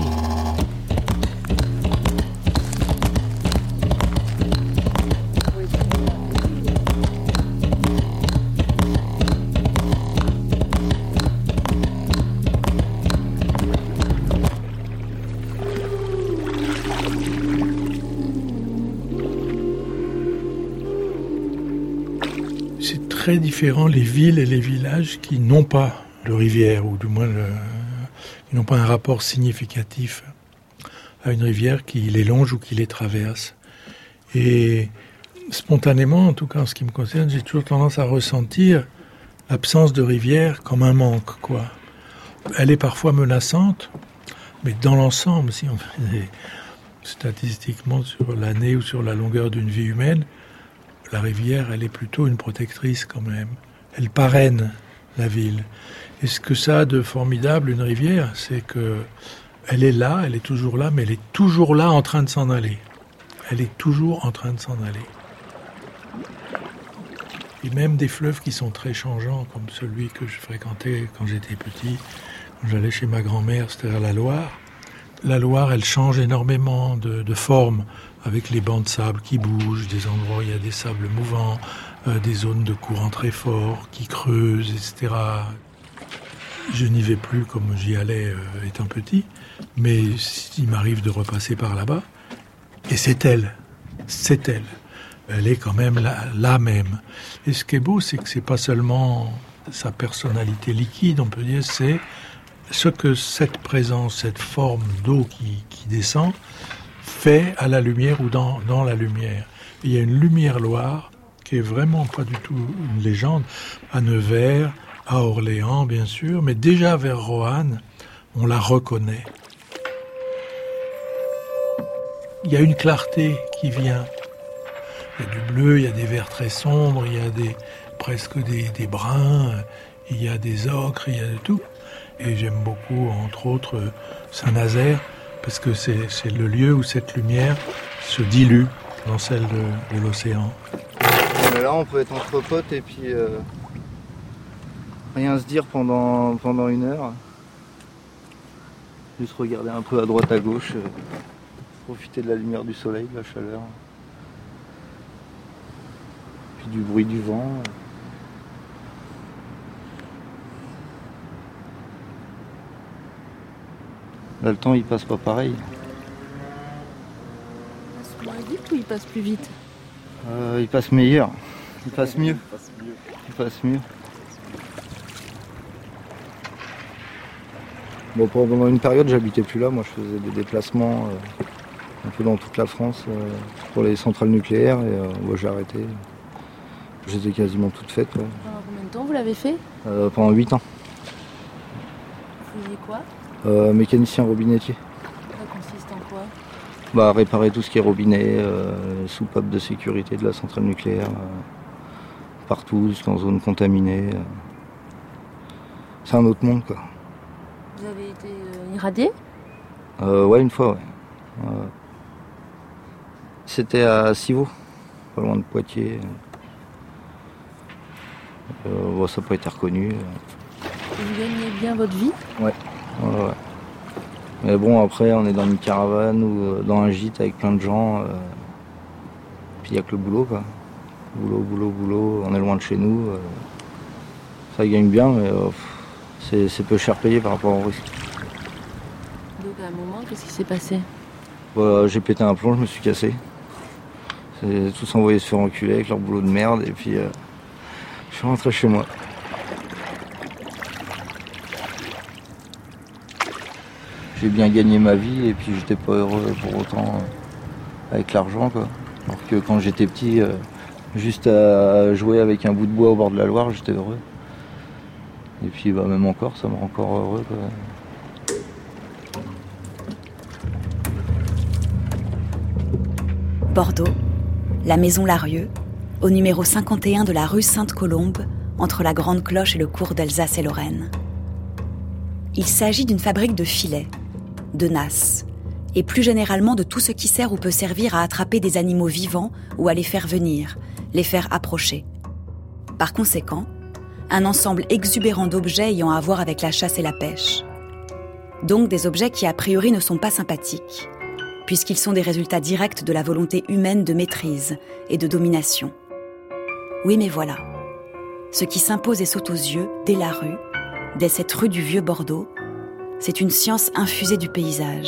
Très différent les villes et les villages qui n'ont pas de rivière, ou du moins qui n'ont pas un rapport significatif à une rivière qui les longe ou qui les traverse. Et spontanément, en tout cas en ce qui me concerne, j'ai toujours tendance à ressentir l'absence de rivière comme un manque, quoi. Elle est parfois menaçante, mais dans l'ensemble, si on faisait statistiquement sur l'année ou sur la longueur d'une vie humaine, la rivière, elle est plutôt une protectrice quand même. Elle parraine la ville. Et ce que ça a de formidable, une rivière, c'est que elle est là, elle est toujours là, mais elle est toujours là en train de s'en aller. Elle est toujours en train de s'en aller. Et même des fleuves qui sont très changeants, comme celui que je fréquentais quand j'étais petit, quand j'allais chez ma grand-mère, c'est-à-dire la Loire. La Loire, elle change énormément de forme, avec les bancs de sable qui bougent, des endroits où il y a des sables mouvants, des zones de courant très fort qui creusent, etc. Je n'y vais plus comme j'y allais étant petit, mais il m'arrive de repasser par là-bas. Et c'est elle. Elle est quand même là même. Et ce qui est beau, c'est que c'est pas seulement sa personnalité liquide, on peut dire, c'est ce que cette présence, cette forme d'eau qui descend, fait à la lumière ou dans la lumière. Il y a une lumière Loire qui est vraiment pas du tout une légende. À Nevers, à Orléans, bien sûr, mais déjà vers Roanne, on la reconnaît. Il y a une clarté qui vient. Il y a du bleu, il y a des verts très sombres, il y a presque des bruns, il y a des ocres, il y a de tout. Et j'aime beaucoup, entre autres, Saint-Nazaire, parce que c'est le lieu où cette lumière se dilue dans celle de l'océan. Mais là, on peut être entre potes et puis rien se dire pendant 1 heure. Juste regarder un peu à droite à gauche, profiter de la lumière du soleil, de la chaleur. Puis du bruit du vent. Là, le temps, il passe pas pareil. Il passe moins vite ou il passe plus vite? Il passe meilleur. Il passe mieux. Il passe mieux. Bon, pendant une période, j'habitais plus là. Moi, je faisais des déplacements un peu dans toute la France pour les centrales nucléaires. Et moi, j'ai arrêté. J'étais quasiment toute faite. Ouais. Pendant combien de temps vous l'avez fait? Pendant 8 ans. Vous faisiez quoi? Mécanicien robinettier. Ça consiste en quoi? Réparer tout ce qui est robinet, soupape de sécurité de la centrale nucléaire, partout, jusqu'en zone contaminée. C'est un autre monde, quoi. Vous avez été irradié? Ouais, une fois, ouais. C'était à Civaux, pas loin de Poitiers. Ça n'a pas été reconnu. Vous gagnez bien votre vie? Ouais. Mais bon, après, on est dans une caravane ou dans un gîte avec plein de gens. Puis il n'y a que le boulot, quoi. Boulot. On est loin de chez nous. Ça gagne bien, mais c'est peu cher payé par rapport au risque. Donc à un moment, qu'est-ce qui s'est passé? J'ai pété un plomb, je me suis cassé. C'est tous envoyés se faire enculer avec leur boulot de merde. Et puis, je suis rentré chez moi. J'ai bien gagné ma vie et puis j'étais pas heureux pour autant avec l'argent, quoi. Alors que quand j'étais petit, juste à jouer avec un bout de bois au bord de la Loire, j'étais heureux. Et puis même encore, ça me rend encore heureux, quoi. Bordeaux, la maison Larieux, au numéro 51 de la rue Sainte-Colombe, entre la Grande Cloche et le cours d'Alsace et Lorraine. Il s'agit d'une fabrique de filets, de nasses, et plus généralement de tout ce qui sert ou peut servir à attraper des animaux vivants ou à les faire venir, les faire approcher. Par conséquent, un ensemble exubérant d'objets ayant à voir avec la chasse et la pêche. Donc des objets qui a priori ne sont pas sympathiques, puisqu'ils sont des résultats directs de la volonté humaine de maîtrise et de domination. Oui, mais voilà. Ce qui s'impose et saute aux yeux, dès la rue, dès cette rue du vieux Bordeaux, c'est une science infusée du paysage.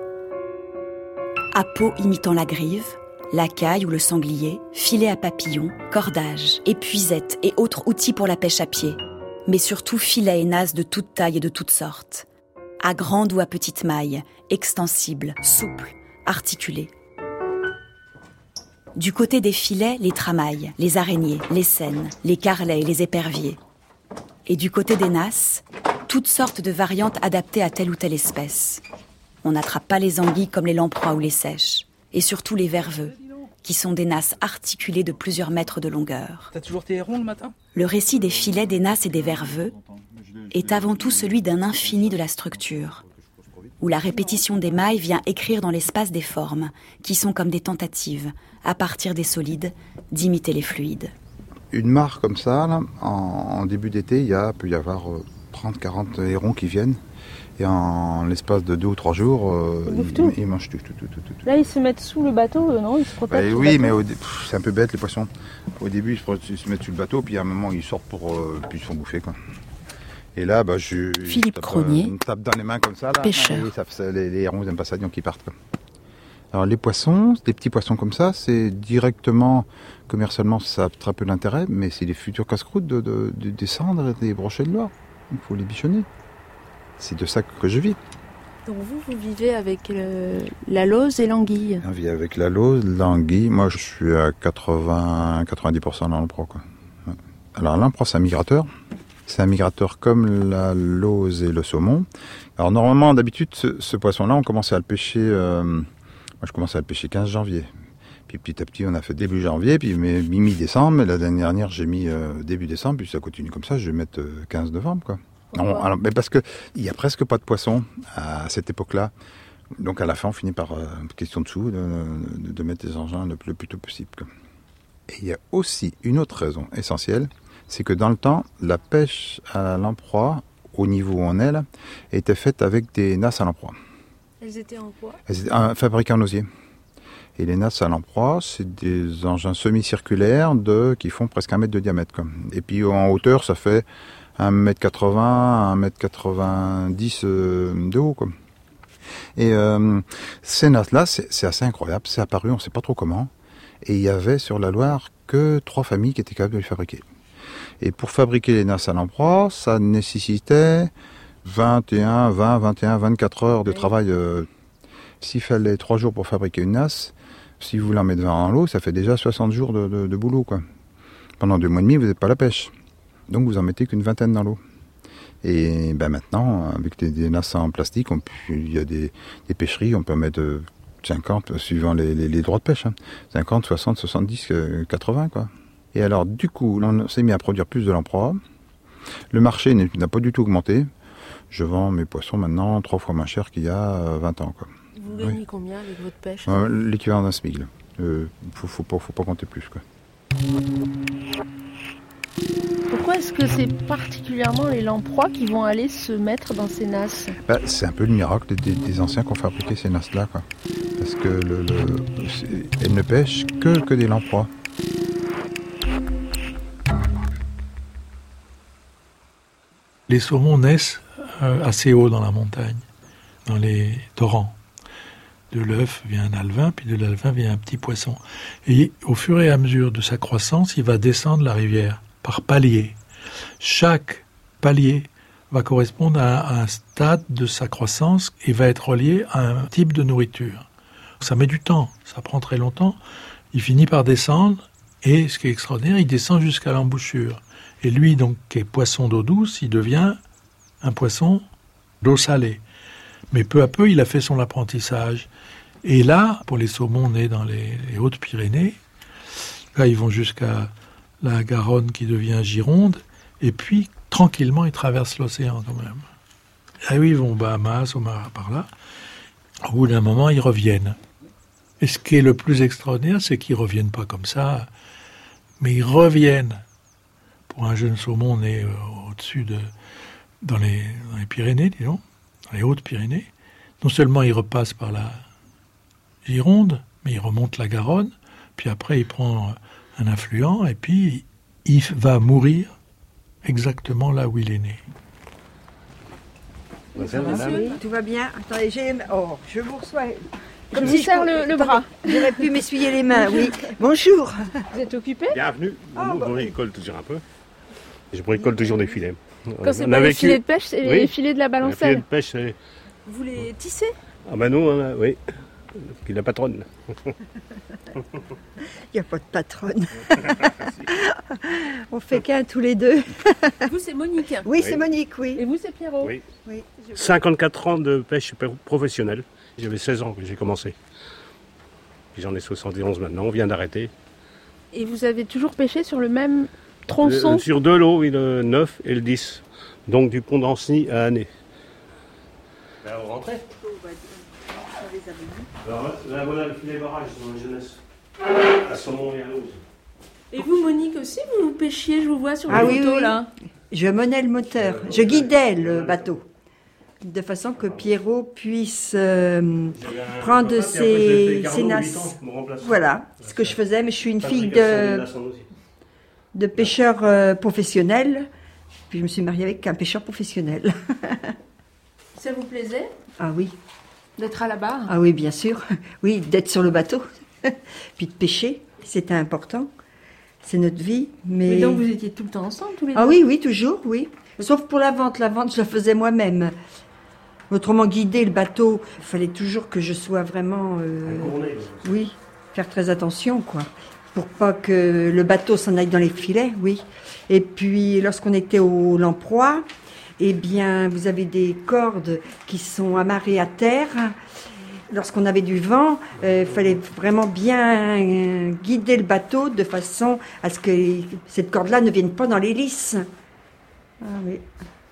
Appât imitant la grive, la caille ou le sanglier, filet à papillons, cordage, épuisette et autres outils pour la pêche à pied, mais surtout filets et nasses de toute taille et de toutes sortes, à grande ou à petite maille, extensibles, souples, articulés. Du côté des filets, les tramailles, les araignées, les sènes, les carlets et les éperviers. Et du côté des nasses, toutes sortes de variantes adaptées à telle ou telle espèce. On n'attrape pas les anguilles comme les lamproies ou les seiches, et surtout les verveux, qui sont des nasses articulées de plusieurs mètres de longueur. T'as toujours tes hérons le matin? Le récit des filets, des nasses et des verveux est avant tout celui d'un infini de la structure, où la répétition des mailles vient écrire dans l'espace des formes, qui sont comme des tentatives, à partir des solides, d'imiter les fluides. Une mare comme ça, là, en début d'été, peut y avoir 30-40 hérons qui viennent. Et en l'espace de 2 ou 3 jours, ils mangent tout. Là, ils se mettent sous le bateau, non? Ils se protègent. Oui, mais c'est un peu bête, les poissons. Au début, ils se mettent sur le bateau, puis à un moment, ils sortent puis ils se font bouffer, quoi. Et là, Philippe Cronier, tape dans les mains comme ça, là. Pêcheur. Et les hérons, ils n'aiment pas ça, donc ils partent, quoi. Alors les poissons, des petits poissons comme ça, c'est directement, commercialement, ça a très peu d'intérêt, mais c'est les futurs casse-croûtes de descendre et des brochets de Loire. Il faut les bichonner. C'est de ça que je vis. Donc vous vivez avec la lauze et l'anguille? On vit avec la lauze, l'anguille. Moi, je suis à 90% dans l'emploi, quoi. Alors l'emploi, c'est un migrateur. C'est un migrateur comme la lauze et le saumon. Alors normalement, d'habitude, ce poisson-là, on commençait à le pêcher... moi, je commençais à le pêcher 15 janvier. Puis petit à petit, on a fait début janvier, puis mi-décembre. Et la dernière, j'ai mis début décembre, puis ça continue comme ça. Je vais mettre 15 novembre, quoi. Non, alors, mais parce qu'il n'y a presque pas de poissons à cette époque-là. Donc à la fin, on finit par, question de sous, de mettre des engins le plus tôt possible. Et il y a aussi une autre raison essentielle, c'est que dans le temps, la pêche à lamproie, au niveau où on est là, était faite avec des nasses à lamproie. Elles étaient en quoi? Elles étaient fabriquées en osier. Et les nasses à lamproie, c'est des engins semi-circulaires qui font presque 1 mètre de diamètre. Quoi. Et puis en hauteur, ça fait 1,80 m, 1,90 m de haut. Quoi. Et ces nasses-là, c'est assez incroyable. C'est apparu, on ne sait pas trop comment. Et il y avait sur la Loire que 3 familles qui étaient capables de les fabriquer. Et pour fabriquer les nasses à lamproie, ça nécessitait 24 heures de travail. S'il fallait 3 jours pour fabriquer une nasse, si vous voulez en mettre 20 dans l'eau, ça fait déjà 60 jours de boulot. Quoi. Pendant 2 mois et demi, vous n'êtes pas à la pêche. Donc vous en mettez qu'une vingtaine dans l'eau. Et maintenant, avec des nasses en plastique, il y a des pêcheries, on peut mettre 50, suivant les droits de pêche. 50, 60, 70, 80, quoi. Et alors, du coup, on s'est mis à produire plus de lamproie. Le marché n'a pas du tout augmenté. Je vends mes poissons maintenant 3 fois moins cher qu'il y a 20 ans, quoi. Vous gagnez combien avec votre pêche? L'équivalent d'un SMIC. Faut pas compter plus, quoi. Pourquoi est-ce que c'est particulièrement les lamproies qui vont aller se mettre dans ces nasses? C'est un peu le miracle des anciens qui ont fabriqué ces nasses-là, quoi. Parce que elles ne pêchent que des lamproies. Les saumons naissent assez haut dans la montagne, dans les torrents. De l'œuf vient un alevin, puis de l'alevin vient un petit poisson. Et au fur et à mesure de sa croissance, il va descendre la rivière par paliers. Chaque palier va correspondre à un stade de sa croissance et va être relié à un type de nourriture. Ça met du temps, ça prend très longtemps. Il finit par descendre et, ce qui est extraordinaire, il descend jusqu'à l'embouchure. Et lui, donc, qui est poisson d'eau douce, il devient un poisson d'eau salée. Mais peu à peu, il a fait son apprentissage. Et là, pour les saumons nés dans les Hautes-Pyrénées, là, ils vont jusqu'à la Garonne qui devient Gironde, et puis, tranquillement, ils traversent l'océan quand même. Ah oui, ils vont aux Bahamas, par là. Au bout d'un moment, ils reviennent. Et ce qui est le plus extraordinaire, c'est qu'ils ne reviennent pas comme ça, mais ils reviennent. Pour un jeune saumon né au-dessus dans les Pyrénées, disons, dans les Hautes-Pyrénées, non seulement il repasse par la Gironde, mais il remonte la Garonne, puis après il prend un affluent, et puis il va mourir exactement là où il est né. Tout va bien. Attendez, je vous reçois. Comme si serre le bras. J'aurais pu m'essuyer les mains, oui. Bonjour. Vous êtes occupé? Bienvenue. On bricole toujours un peu. Je bricole toujours des filets. Quand c'est pas les filets de pêche, c'est les filets de la balancelle. Les filets de pêche, c'est... Vous les tissez? Ah ben nous, oui. Puis la patronne. Il n'y a pas de patronne. On fait qu'un tous les deux. Vous, c'est Monique? Oui, c'est Monique, oui. Et vous, c'est Pierrot? Oui. 54 ans de pêche professionnelle. J'avais 16 ans que j'ai commencé. Puis j'en ai 71 maintenant, on vient d'arrêter. Et vous avez toujours pêché sur le même tronçon? Sur 2 lots, oui, le 9 et le 10. Donc du pont d'Ancenis à Année. Vous rentrez? Alors, là, voilà le filet barrage dans la jeunesse. À saumon et à l'ose. Et vous, Monique, aussi, vous pêchiez, je vous vois sur le bateau, oui. là. Je menais le moteur, je guidais le bateau. De façon que Pierrot puisse prendre ses nasses. Voilà, ce que je faisais, mais je suis une fille de pêcheur professionnel. Puis je me suis mariée avec un pêcheur professionnel. Ça vous plaisait? Ah oui. D'être à la barre? Ah oui, bien sûr. Oui, d'être sur le bateau. Puis de pêcher, c'était important. C'est notre vie. Mais donc vous étiez tout le temps ensemble, tous les deux? Ah oui, oui, toujours, oui. Sauf pour la vente. La vente, je la faisais moi-même. Autrement, guider le bateau, il fallait toujours que je sois vraiment... oui, faire très attention, quoi. Pour pas que le bateau s'en aille dans les filets, oui. Et puis, lorsqu'on était au lamproie, eh bien, vous avez des cordes qui sont amarrées à terre. Lorsqu'on avait du vent, il fallait vraiment bien guider le bateau de façon à ce que cette corde-là ne vienne pas dans l'hélice. Ah oui.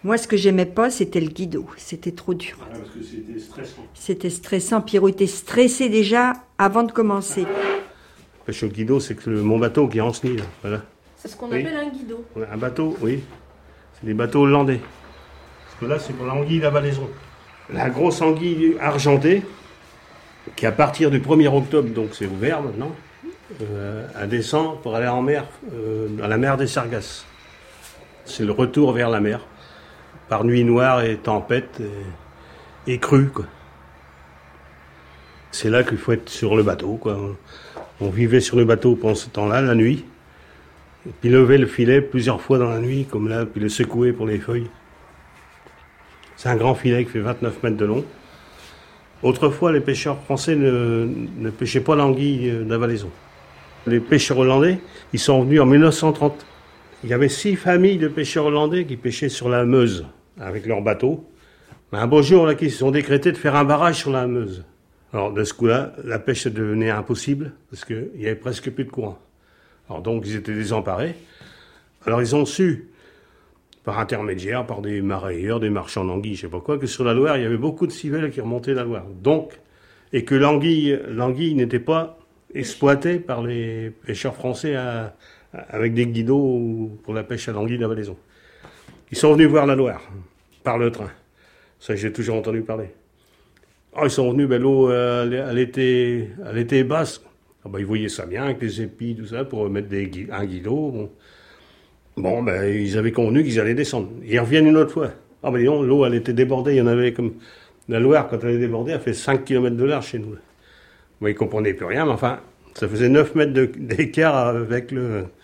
Moi, ce que j'aimais pas, c'était le guido. C'était trop dur. Ah, parce que c'était stressant. C'était stressant. Pierrot était stressé déjà avant de commencer. Pêche au guido, c'est que mon bateau qui est en chenille, là. Voilà. C'est ce qu'on appelle un guido. Un bateau, oui. C'est des bateaux hollandais. Parce que là, c'est pour l'anguille d'avalaison. La grosse anguille argentée, qui à partir du 1er octobre, donc c'est ouvert maintenant, elle descend pour aller en mer, dans la mer des Sargasses. C'est le retour vers la mer, par nuit noire et tempête et crue, quoi. C'est là qu'il faut être sur le bateau, quoi. On vivait sur le bateau pendant ce temps-là, la nuit, et puis lever le filet plusieurs fois dans la nuit, comme là, puis le secouer pour les feuilles. C'est un grand filet qui fait 29 mètres de long. Autrefois, les pêcheurs français ne pêchaient pas l'anguille d'avalaison. Les pêcheurs hollandais, ils sont venus en 1930. Il y avait 6 familles de pêcheurs hollandais qui pêchaient sur la Meuse, avec leurs bateaux. Mais un beau jour, là, ils ont décrété de faire un barrage sur la Meuse. Alors, de ce coup-là, la pêche devenait impossible, parce qu'il n'y avait presque plus de courant. Alors donc, ils étaient désemparés. Alors, ils ont su, par intermédiaire, par des marailleurs, des marchands d'anguilles, je ne sais pas quoi, que sur la Loire, il y avait beaucoup de civelles qui remontaient la Loire. Donc, et que l'anguille n'était pas exploitée par les pêcheurs français avec des guidots pour la pêche à l'anguille d'avalaison. Ils sont venus voir la Loire, par le train. Ça, j'ai toujours entendu parler. Oh, ils sont venus, l'eau, elle était basse. Ah, ils voyaient ça bien, avec les épis, tout ça, pour mettre un guidot. Bon, ils avaient convenu qu'ils allaient descendre. Ils reviennent une autre fois. Ah, disons, l'eau, elle était débordée. Il y en avait comme... La Loire, quand elle est débordée, elle fait 5 km de large chez nous. Bon, ils ne comprenaient plus rien, mais enfin, ça faisait 9 mètres d'écart avec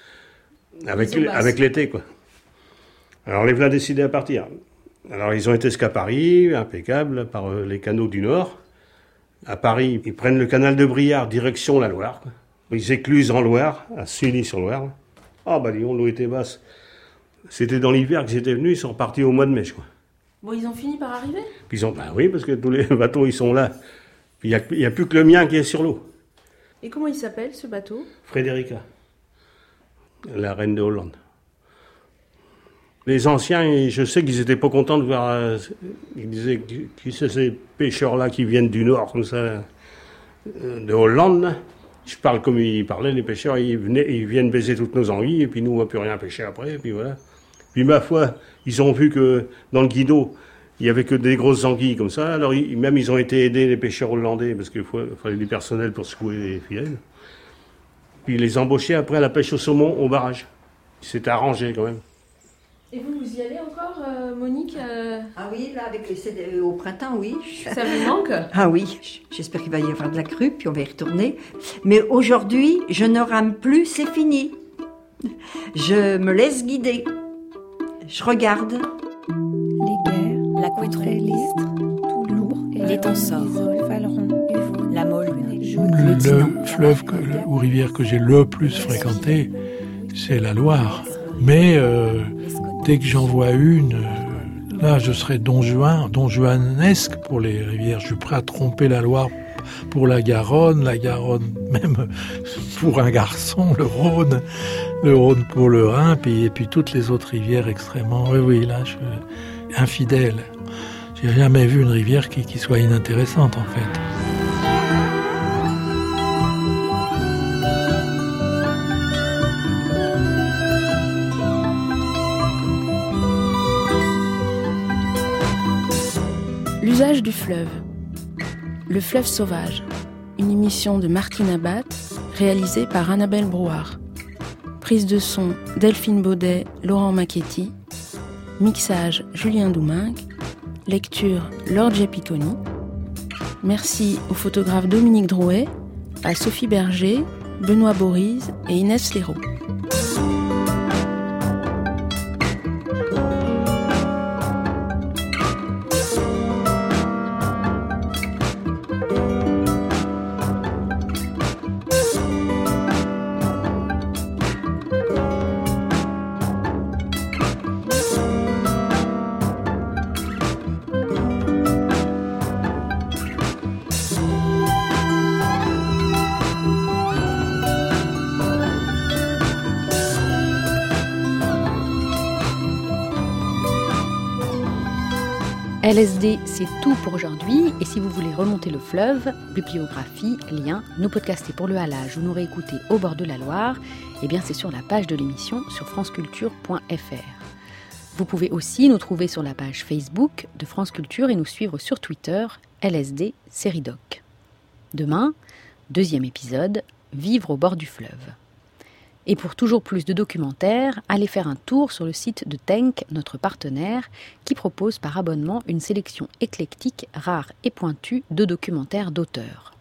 l'été, quoi. Alors, les voilà décidés à partir. Alors, ils ont été jusqu'à Paris, impeccable, par les canaux du Nord. À Paris, ils prennent le canal de Briard, direction la Loire, quoi. Ils éclusent en Loire, à Sully-sur-Loire. Ah, disons, l'eau était basse. C'était dans l'hiver qu'ils étaient venus, ils sont repartis au mois de mai, je crois. Bon, ils ont fini par arriver? Puis oui, parce que tous les bateaux, ils sont là. Puis il n'y a plus que le mien qui est sur l'eau. Et comment il s'appelle, ce bateau? Frédérica, la reine de Hollande. Les anciens, je sais qu'ils n'étaient pas contents de voir... ils disaient, qui c'est ces pêcheurs-là qui viennent du Nord, comme ça, de Hollande, là. Je parle comme ils parlaient, les pêcheurs, ils viennent baiser toutes nos anguilles, et puis nous, on ne va plus rien pêcher après, et puis voilà. Puis ma foi, ils ont vu que dans le guido, il n'y avait que des grosses anguilles comme ça, alors même ils ont été aidés, les pêcheurs hollandais, parce qu'il fallait du personnel pour secouer les filets. Puis ils les embauchaient après à la pêche au saumon, au barrage. Ils s'étaient arrangés quand même. Et vous y allez encore, Monique Ah oui, là, avec au printemps, oui. Ça vous manque? Ah oui, j'espère qu'il va y avoir de la crue, puis on va y retourner. Mais aujourd'hui, je ne rame plus, c'est fini. Je me laisse guider. Je regarde. Les guerres, la contrelistre, Toulouse, l'étang sort, la Môle, le fleuve ou rivière que j'ai le plus fréquenté, c'est la Loire. Mais dès que j'en vois une, là je serais Don Juanesque pour les rivières. Je suis prêt à tromper la Loire pour la Garonne même pour un garçon, le Rhône pour le Rhin, et puis toutes les autres rivières extrêmement... Oui, là je suis infidèle. J'ai jamais vu une rivière qui soit inintéressante en fait. L'usage du fleuve. Le fleuve sauvage. Une émission de Martine Abat, réalisée par Annabelle Brouard. Prise de son Delphine Baudet, Laurent Macchetti. Mixage Julien Doumingue. Lecture Laure Giapiconi. Merci aux photographes Dominique Drouet, à Sophie Berger, Benoît Borise et Inès Léraud. LSD, c'est tout pour aujourd'hui. Et si vous voulez remonter le fleuve, bibliographie, liens, nous podcaster pour le halage ou nous réécouter au bord de la Loire, eh bien c'est sur la page de l'émission sur franceculture.fr. Vous pouvez aussi nous trouver sur la page Facebook de France Culture et nous suivre sur Twitter, LSD Série Doc. Demain, 2e épisode, Vivre au bord du fleuve. Et pour toujours plus de documentaires, allez faire un tour sur le site de Tenk, notre partenaire, qui propose par abonnement une sélection éclectique, rare et pointue de documentaires d'auteurs.